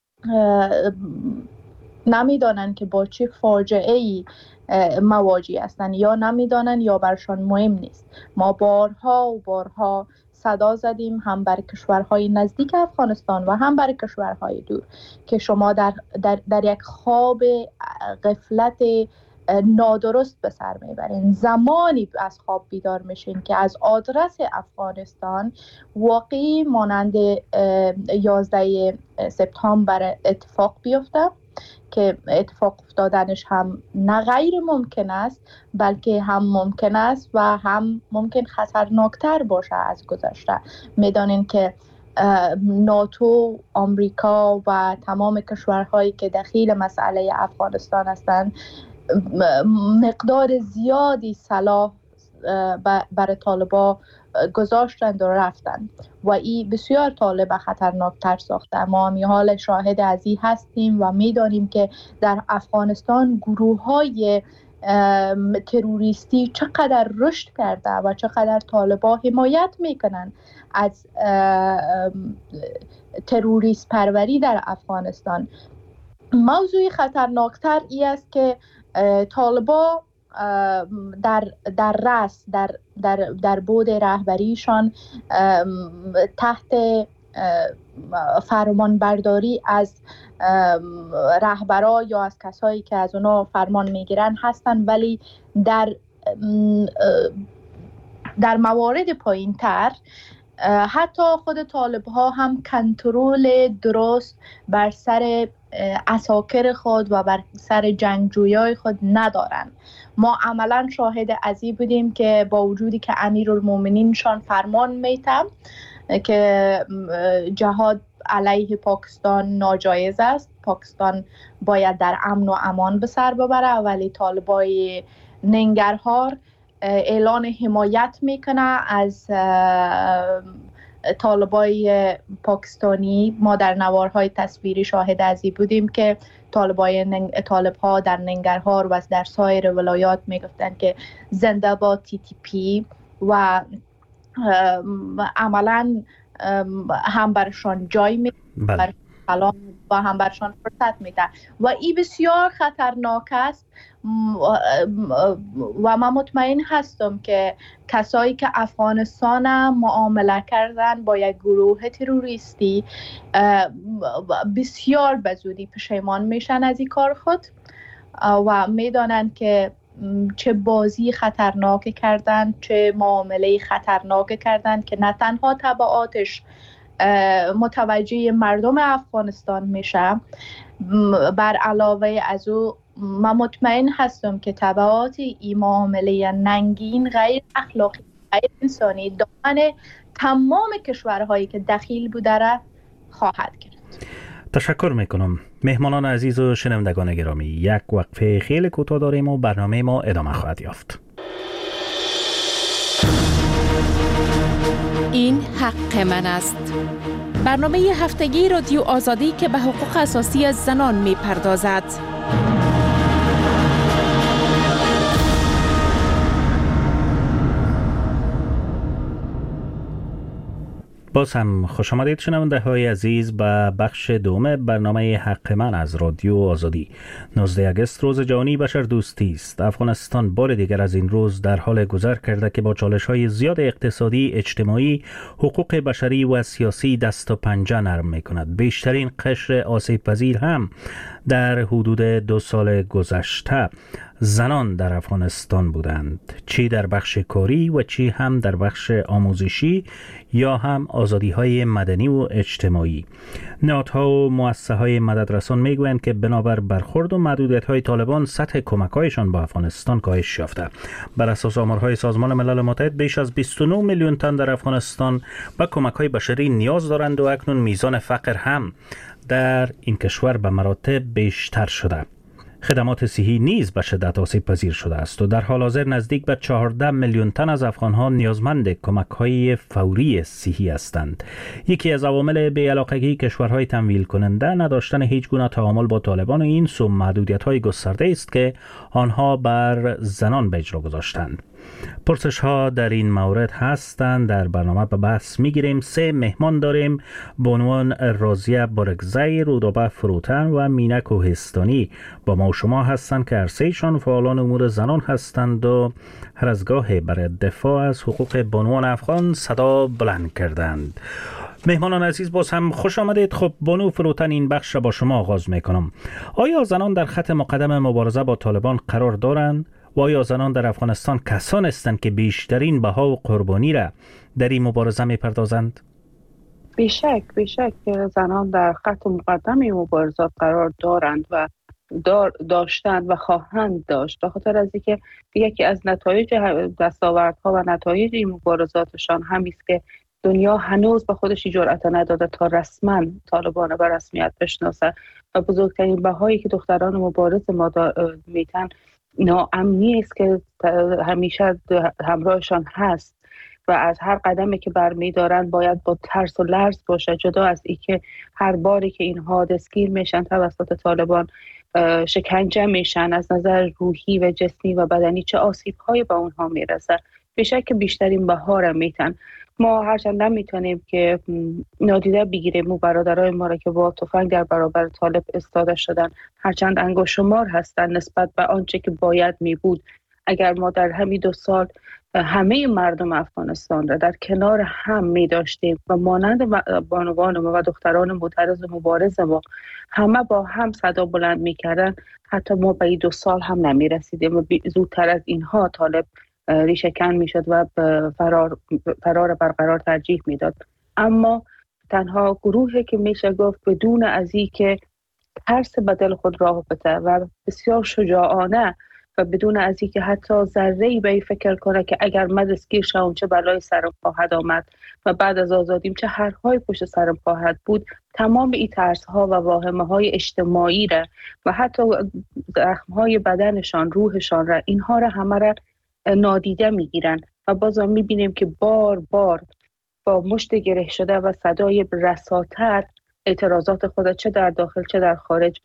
نمیدانن که با چه فاجعه‌ای مواجه هستند، یا نمیدانن یا برشان مهم نیست. ما بارها و بارها صدا زدیم هم برای کشورهای نزدیک افغانستان و هم برای کشورهای دور که شما در یک خواب غفلت نادرست به سر میبرین. زمانی از خواب بیدار میشین که از آدرس افغانستان واقعی مانند 11 سپتامبر اتفاق بیفته که اتفاق افتادنش هم نه غیر ممکن است بلکه هم ممکن است و هم ممکن خطرناکتر باشه از گذشته. میدانین که ناتو، آمریکا و تمام کشورهایی که دخیل مسئله افغانستان هستند مقدار زیادی سلاح برای طالبا گذاشتند و رفتند و این بسیار طالب خطرناکتر ساخته. ما هم حال شاهد از این هستیم و میدانیم که در افغانستان گروه‌های تروریستی چقدر رشد کرده و چقدر طالبا حمایت میکنن از تروریست پروری در افغانستان. موضوع خطرناکتر ای است که طالبا در رأس در بود رهبریشان تحت فرمانبرداری از رهبرا یا از کسایی که از اونا فرمان میگیرن هستن، ولی در موارد پایین تر حتی خود طالب ها هم کنترل درست بر سر عساکر خود و بر سر جنگجویای خود ندارن. ما عملا شاهد از این بودیم که با وجودی که امیرالمومنین شان فرمان میتم که جهاد علیه پاکستان ناجایز است، پاکستان باید در امن و امان به سر ببره، ولی طالبای ننگرهار اعلان حمایت میکنه از طالبای پاکستانی. ما در نوارهای تصویری شاهد از این بودیم که طالبها در ننگرهار و در سایر ولایات میگفتن که زنده باد TTP و عملا هم برشان جای میده و هم برشان فرصت میده و این بسیار خطرناک است. و من مطمئن هستم که کسایی که افغانستان معامله کردن با یک گروه تروریستی بسیار به زودی پشیمان میشن از این کار خود و میدانن که چه بازی خطرناک کردن، چه معامله خطرناک کردن که نه تنها تبعاتش متوجه مردم افغانستان میشه، بر علاوه از او من مطمئن هستم که تبعات این معامله ننگین غیر اخلاقی غیر انسانی دامن تمام کشورهایی که دخیل بوده را خواهد گرفت. تشکر میکنم. مهمانان عزیز و شنوندگان گرامی، یک وقفه خیلی کوتاه داریم و برنامه ما ادامه خواهد یافت. این حق من است. برنامه هفتگی رادیو آزادی که به حقوق اساسی از زنان میپردازد. باز هم خوش آمدید شنونده های عزیز به بخش دوم برنامه حق من از رادیو آزادی. 19 اگست روز جهانی بشر دوستی است. افغانستان بار دیگر از این روز در حال گذر کرده که با چالش های زیاد اقتصادی، اجتماعی، حقوق بشری و سیاسی دست و پنجه نرم می کند. بیشترین قشر آسیب پذیر هم در حدود 2 سال گذشته زنان در افغانستان بودند، چی در بخش کاری و چی هم در بخش آموزشی یا هم آزادی های مدنی و اجتماعی. نهادها و مؤسسه های مددرسان میگویند که بنابر برخورد و محدودیت های طالبان سطح کمک هایشان با افغانستان کاهش یافته. بر اساس آمارهای سازمان ملل متحد بیش از 29 میلیون تن در افغانستان به کمک های بشری نیاز دارند و اکنون میزان فقر هم در این کشور به مراتب بیشتر شده. خدمات صحی نیز به شدت آسیب پذیر شده است و در حال حاضر نزدیک به 14 میلیون تن از افغان‌ها نیازمند کمک‌های فوری صحی هستند. یکی از عوامل بی‌علاقگی کشورهای تمویل کننده نداشتن هیچ گونه تعامل با طالبان و این سو محدودیت‌های گسترده است که آنها بر زنان به اجرا گذاشتند. پرسش ها در این مورد هستند. در برنامه به بحث میگیریم. 3 مهمان داریم: بانوان رازیه بارگزی، رودابه فروتن و مینه کوهستانی با ما و شما هستند که هر سه‌شان فعالان امور زنان هستند و هر از گاهی برای دفاع از حقوق بانوان افغان صدا بلند کردند. مهمانان عزیز باز هم خوش آمدید. خب بانو فروتن، این بخش را با شما آغاز میکنم. آیا زنان در خط مقدم مبارزه با طالبان قرار دارند؟ و آیا زنان در افغانستان کسان هستند که بیشترین بها و قربانی را در این مبارزه می‌پردازند؟ بیشک زنان در خط مقدم مبارزات قرار دارند و داشتند و خواهند داشت، به خاطر از اینکه یکی از نتایج دستاوردها و نتایج این مبارزاتشان همین است که دنیا هنوز به خودش جرأت نداده تا رسما طالبان به رسمیت بشناسه و بزرگترین بهایی که دختران مبارز ما میتن ناامنی است که همیشه همراهشان هست و از هر قدمی که برمی‌دارند باید با ترس و لرز باشه، جدا از اینکه هر باری که اینها دستگیر میشن توسط طالبان شکنجه میشن، از نظر روحی و جسمی و بدنی چه آسیب‌هایی به اونها میرسه. بیشک بیشترین بها را میتن. ما هرچند نمیتونیم که نادیده بگیریم برادرای ما را که با تفنگ در برابر طالب استاده شدن، هرچند انگشت شمار هستند نسبت به آنچه که باید می بود. اگر ما در همین 2 سال همه مردم افغانستان را در کنار هم می داشتیم و مانند بانوان ما و دختران معترض و مبارز ما همه با هم صدا بلند می کردن، حتی ما به این 2 سال هم نمی رسیدیم و زودتر از اینها طالب ریشه کن می شد و فرار برقرار ترجیح می داد. اما تنها گروهی که میشه گفت بدون از این که ترس به دل خود راه بده و بسیار شجاعانه و بدون از این که حتی ذره‌ای به این فکر کنه که اگر من دستگیر شوم چه بلای سرم خواهد آمد و بعد از آزادیم چه حرف‌های پشت سرم خواهد بود، تمام این ترس‌ها و واهمه‌های اجتماعی را و حتی زخم‌های بدنشان، روحشان را، اینها را همه را نادیده میگیرن و بازم میبینیم که بار بار با مشت گره شده و صدای رساتر اعتراضات خود چه در داخل چه در خارج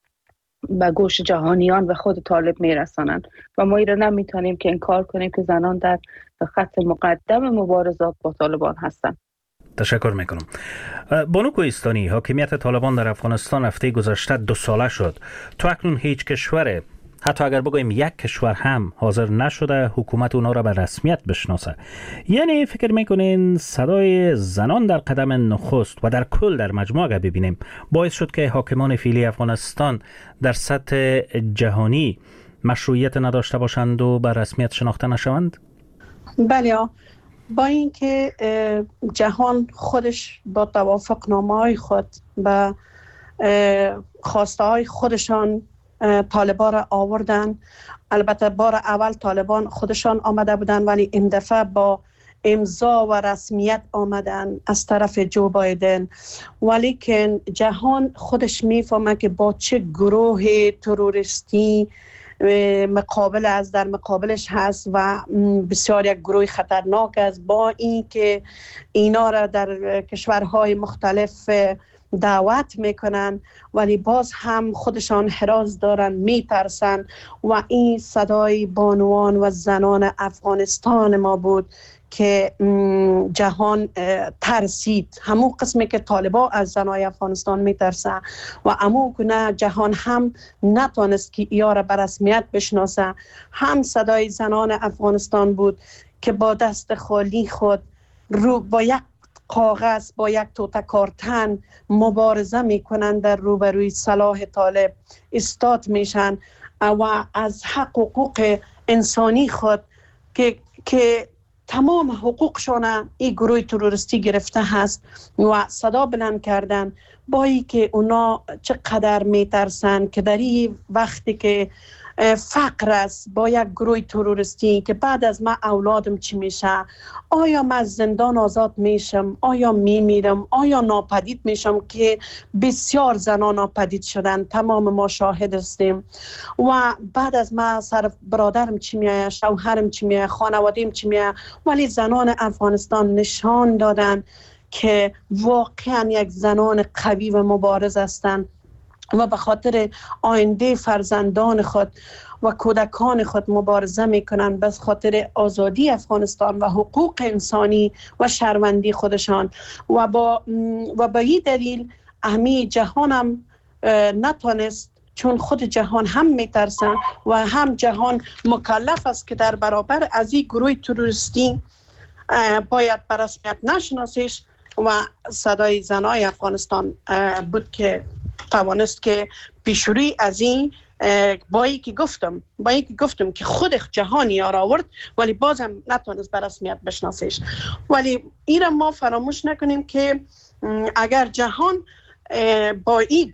به گوش جهانیان و خود طالب میرسانند و ما ایره نمیتونیم که انکار کنیم که زنان در خط مقدم مبارزات با طالبان هستند. تشکر میکنم. بانو کوهستانی، حاکمیت طالبان در افغانستان هفته گذشته 2 ساله شد. تو اکنون هیچ کشور، حتی اگر بگویم یک کشور هم حاضر نشده حکومت اونا را به رسمیت بشناسه. یعنی فکر میکنین صدای زنان در قدم نخست و در کل در مجموعه اگر ببینیم باعث شد که حاکمان فعلی افغانستان در سطح جهانی مشروعیت نداشته باشند و به رسمیت شناخته نشوند؟ بله، با اینکه جهان خودش با توافقنامه‌های خود و خواسته های خودشان طالبان را آوردن. البته بار اول طالبان خودشان آمده بودن، ولی این دفعه با امضا و رسمیت آمدن از طرف جو بایدن. ولی که جهان خودش میفهمه که با چه گروه تروریستی در مقابلش هست و بسیار یک گروه خطرناک است. با این که اینا را در کشورهای مختلف دعوت میکنن ولی باز هم خودشان حراس دارن، میترسن و این صدای بانوان و زنان افغانستان ما بود که جهان ترسید. همون قسمی که طالبان از زنای افغانستان میترسن و همون گونه جهان هم نتونست که اینا را به رسمیت بشناسه. هم صدای زنان افغانستان بود که با دست خالی خود با یک کاغذ، با یک توته کارتن مبارزه میکنن در روبروی سلاح طالب استاد میشن و از حقوق انسانی خود که تمام حقوقشان این گروه تروریستی گرفته هست و صدا بلند کردن، با ای که اونا چقدر میترسن که در این وقتی که فقر است با یک گروه تروریستی که بعد از من اولادم چی میشه، آیا من از زندان آزاد میشم، آیا میمیرم، آیا ناپدید میشم، که بسیار زنان ناپدید شدن، تمام ما شاهد هستیم. و بعد از من سر برادرم چی میایه، شوهرم چی میایه، خانوادیم چی میایه. ولی زنان افغانستان نشان دادن که واقعا یک زنان قوی و مبارز هستند و به خاطر آینده فرزندان خود و کودکان خود مبارزه میکنن، به خاطر آزادی افغانستان و حقوق انسانی و شهروندی خودشان. و به این دلیل اهمی جهان هم نتونست، چون خود جهان هم میترسن و هم جهان مکلف است که در برابر از این گروه تروریستی باید به رسمیت نشناسیش. و صدای زنای افغانستان بود که توانست که پیشروی از این با اینکه گفتم که خود جهانی آورد ولی بازم نتونست به رسمیت بشناسیش. ولی این را ما فراموش نکنیم که اگر جهان با این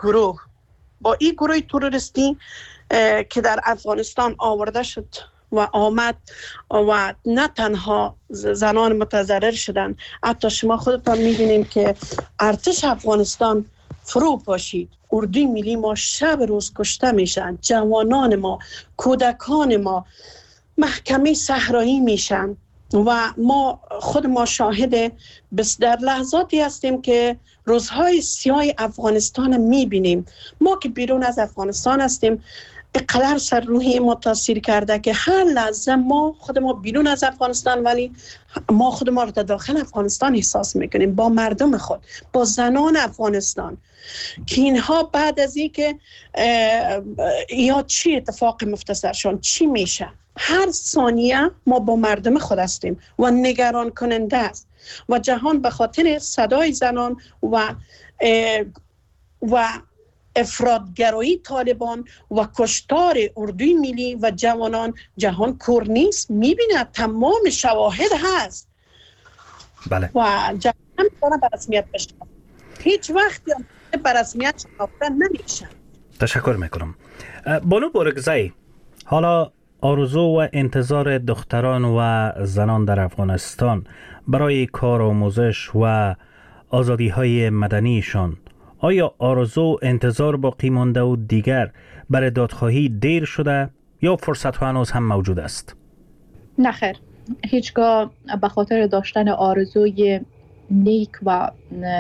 گروه تروریستی که در افغانستان آورده شد و آمد و نه تنها زنان متضرر شدن، حتی شما خودتان می‌بینید که ارتش افغانستان فرو پاشید، اردوی ملی ما شب روز کشته میشن، جوانان ما، کودکان ما محکمه صحرایی میشن و خود ما شاهد در لحظاتی هستیم که روزهای سیاه افغانستان میبینیم. ما که بیرون از افغانستان هستیم اقدر سر روحی ما تاثیر کرده که هر لحظه خود ما بیرون از افغانستان ولی ما خود ما رو در داخل افغانستان احساس میکنیم، با مردم خود، با زنان افغانستان، که اینها بعد از این که یا چی اتفاق مفتصرشان چی میشه، هر ثانیه ما با مردم خود هستیم و نگران کننده است. و جهان به خاطر صدای زنان و افراطگرایی طالبان و کشتار اردوی ملی و جوانان، جهان کور نیست، میبینه، تمام شواهد هست. بله. و جهان میتونه به رسمیت بشناسه، هیچ وقت به رسمیت شناخته نمیشه. تشکر میکنم. بانو بورکزی، حالا آرزو و انتظار دختران و زنان در افغانستان برای کار آموزش و آزادی های مدنیشان، آیا آرزو انتظار باقی مانده و دیگر برای دادخواهی دیر شده یا فرصت ها هنوز هم موجود است؟ نخیر، هیچگاه به خاطر داشتن آرزوی نیک و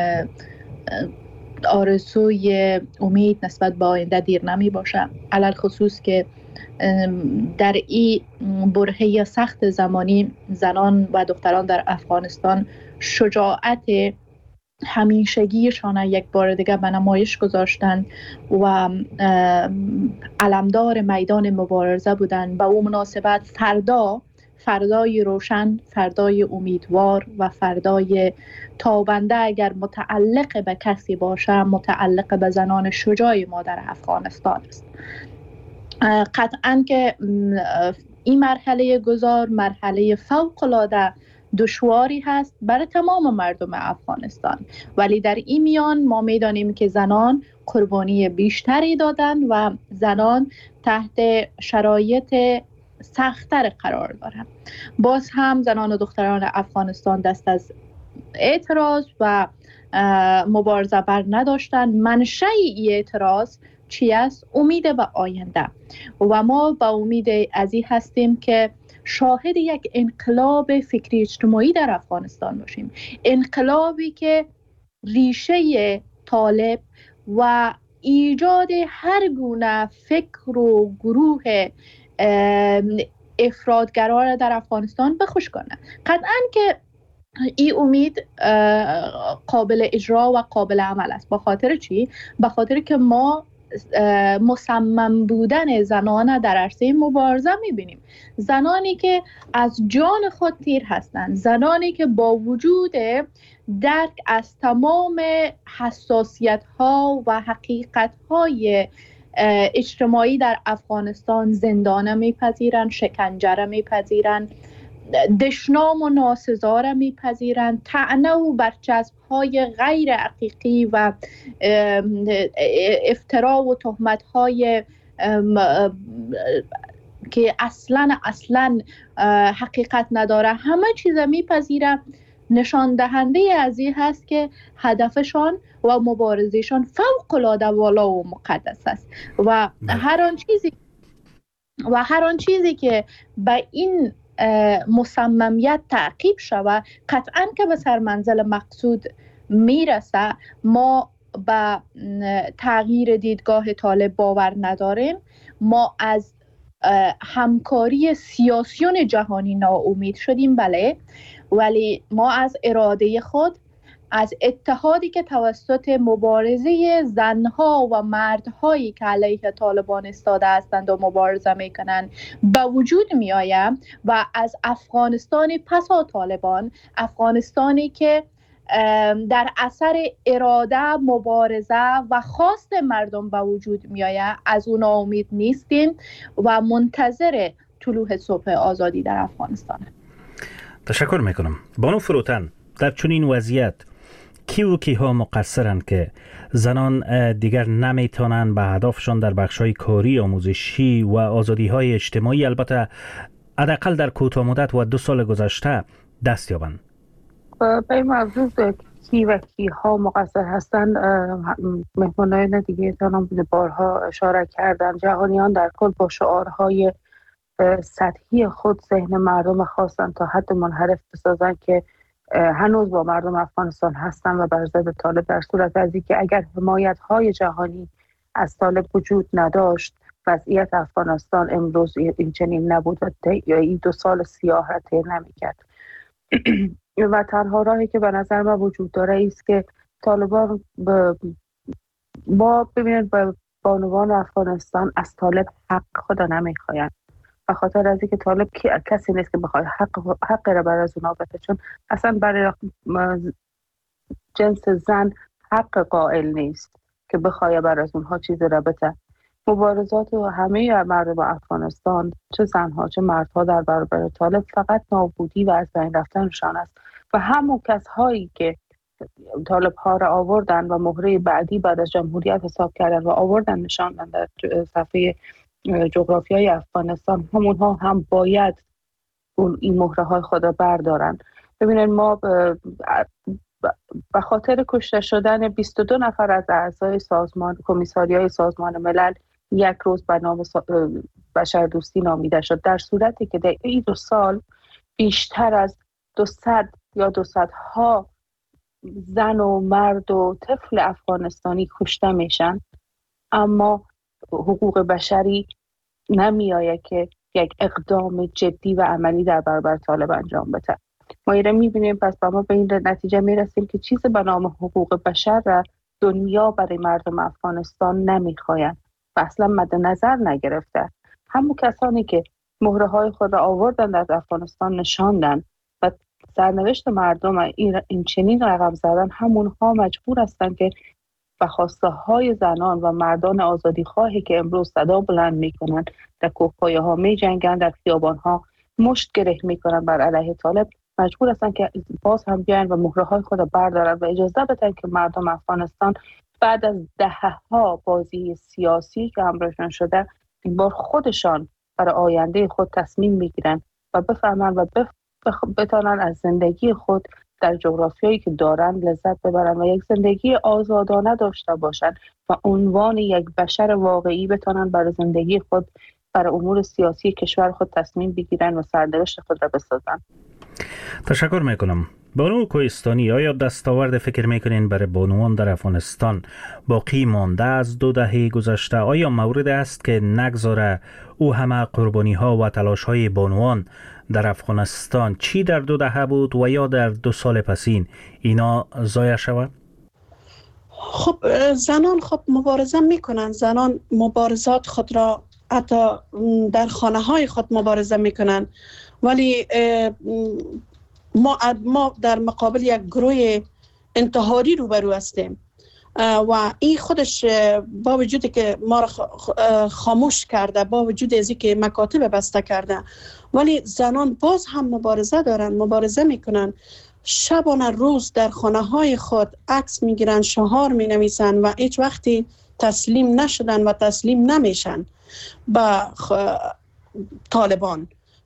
آرزوی امید نسبت به آینده دیر نمی باشه. علل خصوص که در این برهه سخت زمانی زنان و دختران در افغانستان شجاعت همیشگیشان یک بار دیگه به نمایش گذاشتند و علمدار میدان مبارزه بودند. به اون مناسبت فردای روشن، فردای امیدوار و فردای تابنده اگر متعلق به کسی باشه، متعلق به زنان شجاع ما در افغانستان است. قطعاً که این مرحله گذار مرحله فوق‌العاده دشواری هست برای تمام مردم افغانستان، ولی در این میان ما میدانیم که زنان قربانی بیشتری دادن و زنان تحت شرایط سخت‌تر قرار دارند. باز هم زنان و دختران افغانستان دست از اعتراض و مبارزه بر نداشتن. منشأ این اعتراض چی است؟ امید به آینده، و ما با امید از این هستیم که شاهد یک انقلاب فکری اجتماعی در افغانستان باشیم، انقلابی که ریشه طالب و ایجاد هر گونه فکر و گروه افراطگرا را در افغانستان بخوش کنه. قطعاً که این امید قابل اجرا و قابل عمل است. با خاطر چی؟ با خاطر که ما مصمم بودن زنان در عرصه مبارزه میبینیم، زنانی که از جان خود تیر هستند، زنانی که با وجود درک از تمام حساسیت ها و حقیقت های اجتماعی در افغانستان زندانه میپذیرند، شکنجه را میپذیرند، دشنام و ناسزا را میپذیرند، طعنه و برچسب های غیر حقیقی و افترا و تهمت های که اصلا حقیقت نداره، همه چیز میپذیرند. نشان دهنده از این هست که هدفشان و مبارزشان فوق العاده والا و مقدس است و هر آن چیزی که به این مصممیت تعقیب شود قطعاً که به سرمنزل مقصود میرسه. ما به تغییر دیدگاه طالب باور نداریم. ما از همکاری سیاسیون جهانی ناامید شدیم، بله، ولی ما از اراده خود، از اتحادی که توسط مبارزه زنها و مردهایی که علیه طالبان ایستاده هستند و مبارزه میکنند به وجود می آید و از افغانستان پس از طالبان، افغانستانی که در اثر اراده، مبارزه و خواست مردم به وجود می آید، از اون امید نیستیم و منتظر طلوع صبح آزادی در افغانستان. تشکر میکنم. بانو فروتن، در چنین وضعیت کیها مقصرند که زنان دیگر نمیتونن به هدفشان در بخش‌های کاری، آموزشی و آزادی‌های اجتماعی، البته حداقل در کوتاه مدت و 2 سال گذشته، دست یابند؟ به این موضوع کیها مقصر هستند مهمانان دیگه تانم بارها اشاره کردن. جهانیان در کل با شعارهای سطحی خود ذهن مردم خواستن تا حد منحرف بسازن که هنوز با مردم افغانستان هستن و بر ضد طالب، در صورت از اینکه اگر حمایت‌های جهانی از طالب وجود نداشت وضعیت افغانستان امروز این چنین نبود و این 2 سال سیاه را طی نمی‌کرد. و تنها راهی که به نظر من وجود داره است که طالبان ببینید با بانوان افغانستان از طالب حق خدا نمیخواین، به خاطر از اینکه طالب کسی نیست که بخواد حق را بر از اونا بده، چون اصلا برای جنس زن حق قائل نیست که بخواد بر از اونها چیزی را بده. مبارزات و همه مردم افغانستان، چه زنها چه مردها، در برابر طالب فقط نابودی و از بین رفتنشان است و همون کسایی که طالب ها را آوردن و مهره بعدی بعد از جمهوریت حساب کردن و آوردن نشاندن در صفحه جغرافیای افغانستان، همونها هم باید این مهره های خود را بردارن. ببینید ما به خاطر کشته شدن 22 نفر از اعضای سازمان کمیساریای سازمان ملل 1 روز به نام بشردوستی نامیده شد، در صورتی که در این 2 سال بیشتر از 200 یا 200 ها زن و مرد و طفل افغانستانی کشته میشن، اما حقوق بشری نمی آید که یک اقدام جدی و عملی در برابر طالب انجام بده. ما ایره می بینیم، پس ما به این نتیجه می رسیم که چیز به نام حقوق بشر را دنیا برای مردم افغانستان نمی خواهند و اصلا مد نظر نگرفته. همون کسانی که مهره های خود را آوردن در افغانستان نشاندن و سرنوشت مردم این چنین رقم زدن، همونها مجبور هستند که به خواسته های زنان و مردان آزادی خواهی که امروز صدا بلند می کنند، در کوهپایه ها می جنگن، در خیابان ها مشت گره می کنند بر علیه طالب، مجبور هستند که باز هم بیان و مهره های خود بردارن و اجازه بدن که مردم افغانستان بعد از دهه‌ها بازی سیاسی که همراهشان شده، این بار خودشان برای آینده خود تصمیم میگیرن و بفهمن و بتانن از زندگی خود در جغرافیایی که دارن لذت ببرن و یک زندگی آزادانه داشته باشن و عنوان یک بشر واقعی بتانن برای زندگی خود، برای امور سیاسی کشور خود تصمیم بگیرن و سرنوشت خود را بسازن. تشکر میکنم. بانو کوهستانی، آیا دستاورد فکر میکنین برای بانوان در افغانستان باقی مانده از 2 دهه گذشته؟ آیا مورد است که نگذاره او همه قربانی ها و تلاش های بانوان در افغانستان چی در 2 دهه بود و یا در 2 سال پسین اینا ضایع شود؟ خب زنان مبارزه میکنن، زنان مبارزات خود را حتی در خانه های خود مبارزه میکنن، ولی ما در مقابل یک گروه انتحاری روبرو هستیم و این خودش با وجودی که ما را خاموش کرده، با وجود ازی که مکاتب بسته کرده، ولی زنان باز هم مبارزه دارن، مبارزه میکنن. شبانه روز در خانه های خود عکس میگیرن، شعار مینویسن و هیچ وقتی تسلیم نشدن و تسلیم نمیشن به طالبان.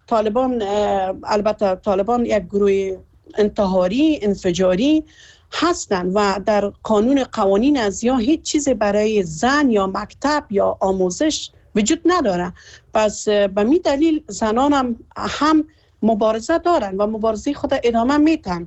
البته طالبان یک گروه انتحاری انفجاری هستند و در قوانین ازیا هیچ چیزی برای زن یا مکتب یا آموزش وجود نداره. پس به می دلیل زنان هم مبارزه دارن و مبارزه خود ادامه میتن،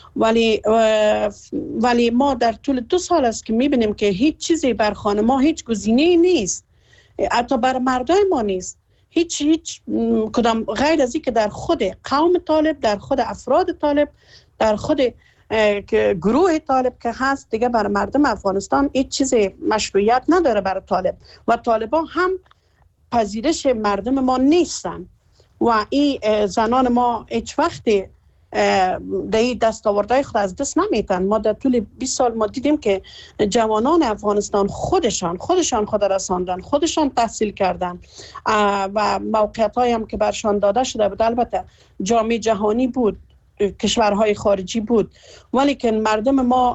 ولی ما در طول 2 سال است که میبینیم که هیچ چیزی بر خانه ما، هیچ گزینه‌ای نیست، حتی بر مردای ما نیست، هیچ کدام غیر از این که در خود قوم طالب، در خود افراد طالب، در خود گروه طالب که هست، دیگه بر مردم افغانستان هیچ چیز مشروعیت نداره برای طالب و طالبان هم پذیرش مردم ما نیستن و این زنان ما هیچ وقتی در دستاوردهای خود از دست نمیتن. ما در طول 20 سال ما دیدیم که جوانان افغانستان خودشان خود رساندن، خودشان تحصیل کردن و موقعیت هایی هم که برشان داده شده بود، البته جامعه جهانی بود، کشورهای خارجی بود، ولی که مردم ما،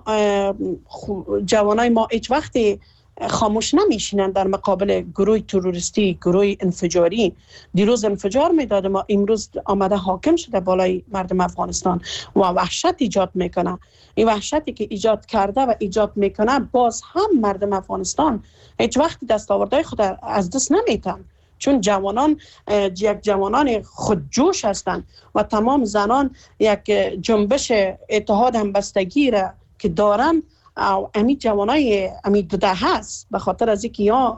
جوانای ما هیچ وقتی خاموش نمیشینن در مقابل گروه تروریستی، گروه انفجاری. دیروز انفجار میداد، ما امروز آمده حاکم شده بالای مردم افغانستان و وحشت ایجاد میکنه. این وحشتی که ایجاد کرده و ایجاد میکنه، باز هم مردم افغانستان هیچ وقت دستاوردهای خود از دست نمیتن، چون جوانان یک جوانان خودجوش هستند و تمام زنان یک جنبش اتحاد همبستگی را که دارن، امی جوانای امی 2 دهه هست به خاطر از اینکه یا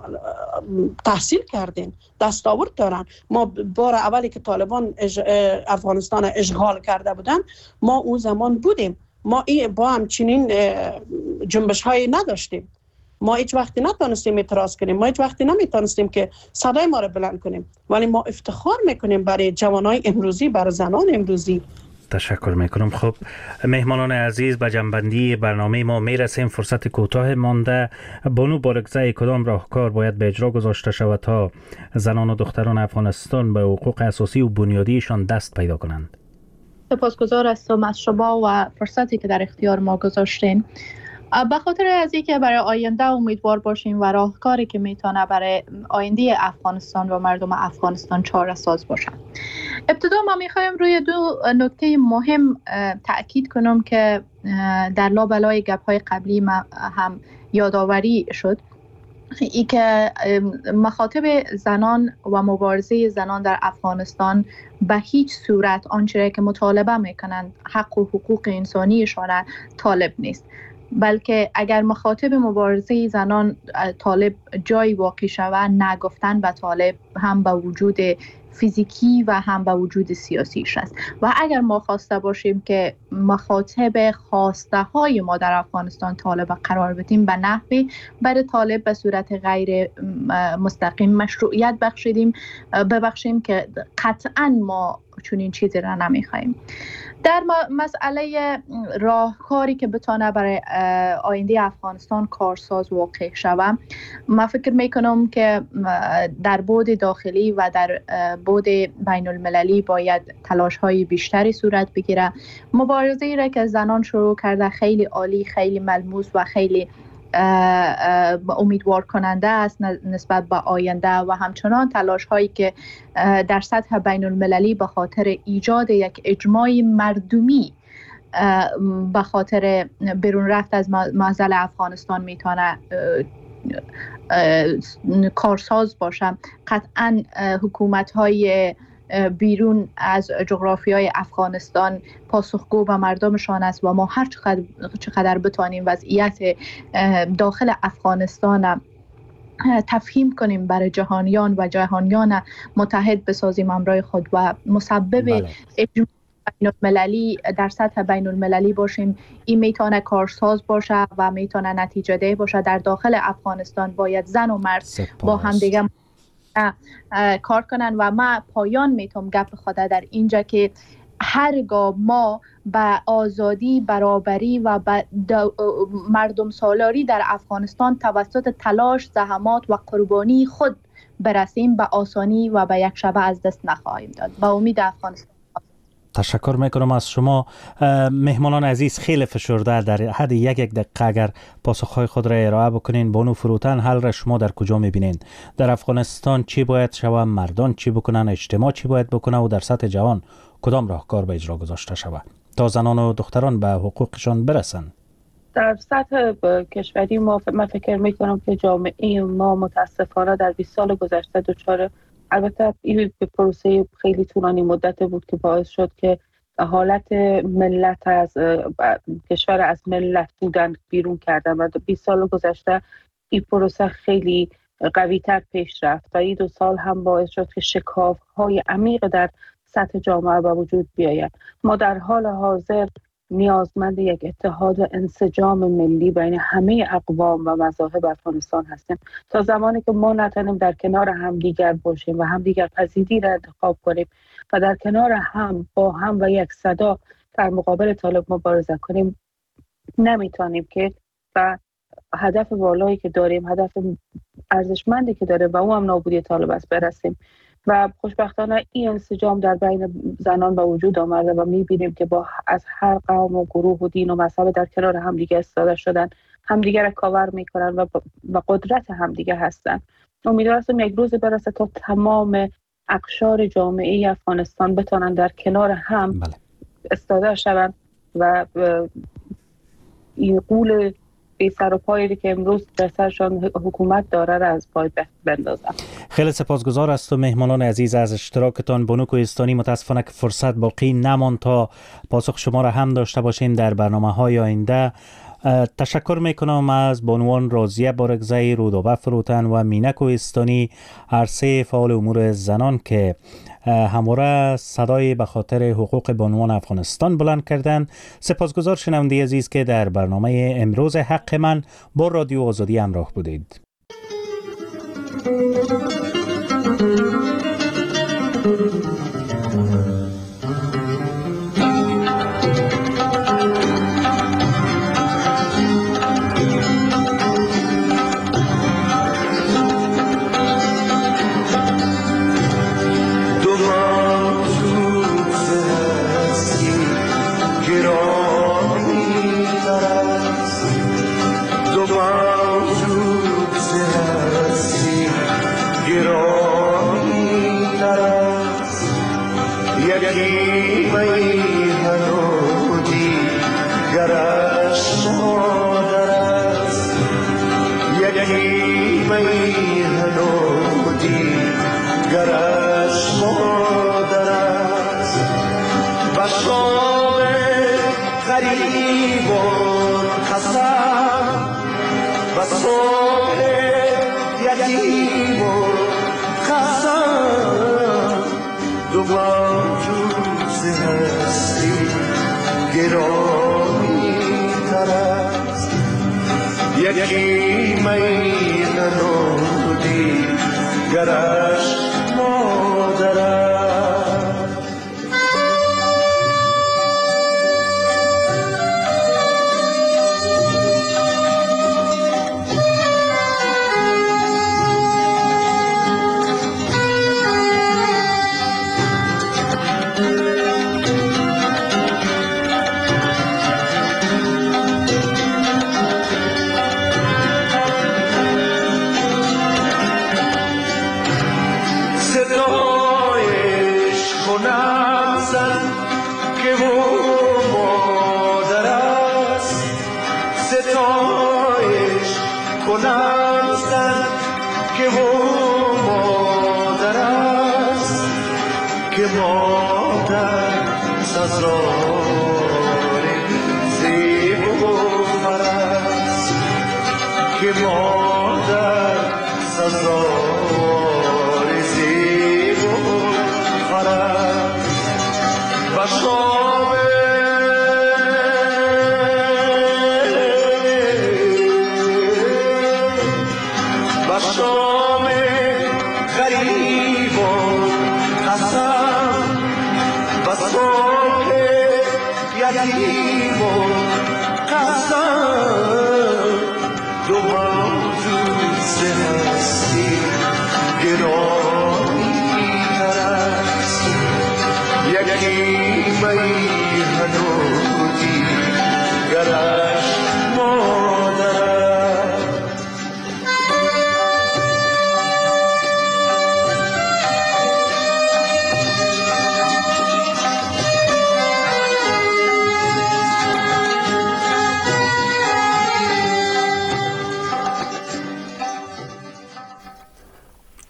تحصیل کردن، دستاورد دارن. ما بار اولی که طالبان افغانستان اشغال کرده بودن، ما اون زمان بودیم، ما با همچنین جنبش هایی نداشتیم، ما هیچ وقتی نتونستیم اعتراض کنیم، ما هیچ وقتی نمیتونستیم که صدای ما رو بلند کنیم، ولی ما افتخار میکنیم برای جوانای امروزی، برای زنان امروزی. تشکر میکنم. خب مهمانان عزیز، به جنبندی برنامه ما میرسیم. فرصت کوتاه مانده. بانو بارگزای کدام راهکار باید به اجرا گذاشته شود تا زنان و دختران افغانستان به حقوق اساسی و بنیادیشان دست پیدا کنند؟ سپاسگزار هستم از شما و فرصتی که در اختیار ما گذاشتین. به خاطر از اینکه برای آینده امیدوار باشیم و راهکاری که میتونه برای آینده افغانستان و مردم افغانستان چاره ساز باشه. ابتدا ما میخوایم روی 2 نکته مهم تأکید کنم که در لابلای گپ‌های قبلی هم یادآوری شد. ای که مخاطب زنان و مبارزه زنان در افغانستان به هیچ صورت آنچه که مطالبه میکنند حق و حقوق انسانیشان طالب نیست، بلکه اگر مخاطب مبارزه زنان طالب جای واقع شود، نگفتن به طالب هم به وجود فیزیکی و هم به وجود سیاسیش است. و اگر ما خواسته باشیم که مخاطب خواسته های ما در افغانستان طالب قرار بدیم، به نحوی برای طالب به صورت غیر مستقیم مشروعیت ببخشیم که قطعا ما چنین چیزی را نمیخوایم. در مسئله راهکاری که بتونه برای آینده افغانستان کارساز واقع شود، من فکر میکنم که در بعد داخلی و در بعد بین المللی باید تلاش های بیشتری صورت بگیره. مبارزه‌ای را که زنان شروع کرده خیلی عالی، خیلی ملموس و خیلی امیدوار کننده است نسبت به آینده و همچنان تلاش هایی که در سطح بین المللی به خاطر ایجاد یک اجماع مردمی به خاطر بیرون رفت از معضل افغانستان میتونه کارساز باشه. قطعا حکومت های بیرون از جغرافیای افغانستان پاسخگو به مردمشان است و ما هر چقدر بتوانیم وضعیت داخل افغانستان تفهیم کنیم برای جهانیان و جهانیان متحد بسازیم امرای خود و مسبب اجماع بین المللی در سطح بین المللی باشیم. این میتونه کارساز باشه و میتونه نتیجه ده باشه. در داخل افغانستان باید زن و مرد با همدیگه کار کنن و ما پایان میتونم گپ خدا در اینجا که هرگاه ما به آزادی، برابری و به مردم سالاری در افغانستان توسط تلاش، زحمات و قربانی خود برسیم، به آسانی و به یک شبه از دست نخواهیم داد. با امید افغانستان. تشکر میکنم از شما مهمانان عزیز. خیلی فشرده در حد یک دقیقه اگر پاسخهای خود را ارائه بکنین. بانو فروتن، حل را شما در کجا میبینین؟ در افغانستان چی باید شود؟ مردان چی بکنن؟ اجتماع چی باید بکنه؟ و در سطح جهان کدام راهکار به اجرا گذاشته شود تا زنان و دختران به حقوقشان برسن؟ در سطح کشوری من فکر میکنم که جامعه ما متاسفانه در 20 سال گذشته دچار، البته این پروسه خیلی طولانی مدت بود که باعث شد که حالت ملت از کشور از ملت بودن بیرون کردن و 20 سال گذشته این پروسه خیلی قوی تر پیش رفت و این 2 سال هم باعث شد که شکاف های عمیق در سطح جامعه به وجود بیاید. ما در حال حاضر نیازمند یک اتحاد و انسجام ملی بین همه اقوام و مذاهب افغانستان هستیم. تا زمانی که ما نتونیم در کنار همدیگر باشیم و همدیگر پذیری را انتخاب کنیم و در کنار هم با هم و یک صدا در مقابل طالب مبارزه کنیم، نمیتونیم که و هدف والایی که داریم، هدف ارزشمندی که داریم و او هم نابودی طالب است برسیم. و خوشبختانه این انسجام در بین زنان به وجود آمده و می‌بینیم که از هر قوم و گروه و دین و مذهب در کنار همدیگه استفاده شدن، همدیگه را کاور میکنن و قدرت همدیگه هستن. امیدوارم یک روز برسه تا تمام اقشار جامعه افغانستان بتونن در کنار هم استفاده شوند و این قول بی سر و پایی که امروز در سرشان حکومت داره را از پای بندازم. خیلی سپاسگزار است و مهمانان عزیز از اشتراکتان. بانو کوهستانی، متاسفانه که فرصت باقی نماند تا پاسخ شما را هم داشته باشیم در برنامه‌های آینده. تشکر میکنم از بانوان راضیه بارگزئی، رودابه فروتن و مینه کوهستانی، هر سه فعال امور زنان که همواره صدای به خاطر حقوق بانوان افغانستان بلند کردند. سپاسگزار شنونده عزیز که در برنامه امروز حق من با رادیو آزادی همراه بودید. مادر سزار زیب و فرست، که مادر سزار زیب و فرست. و شام غریبان قسم و صبح یتیمان قسم.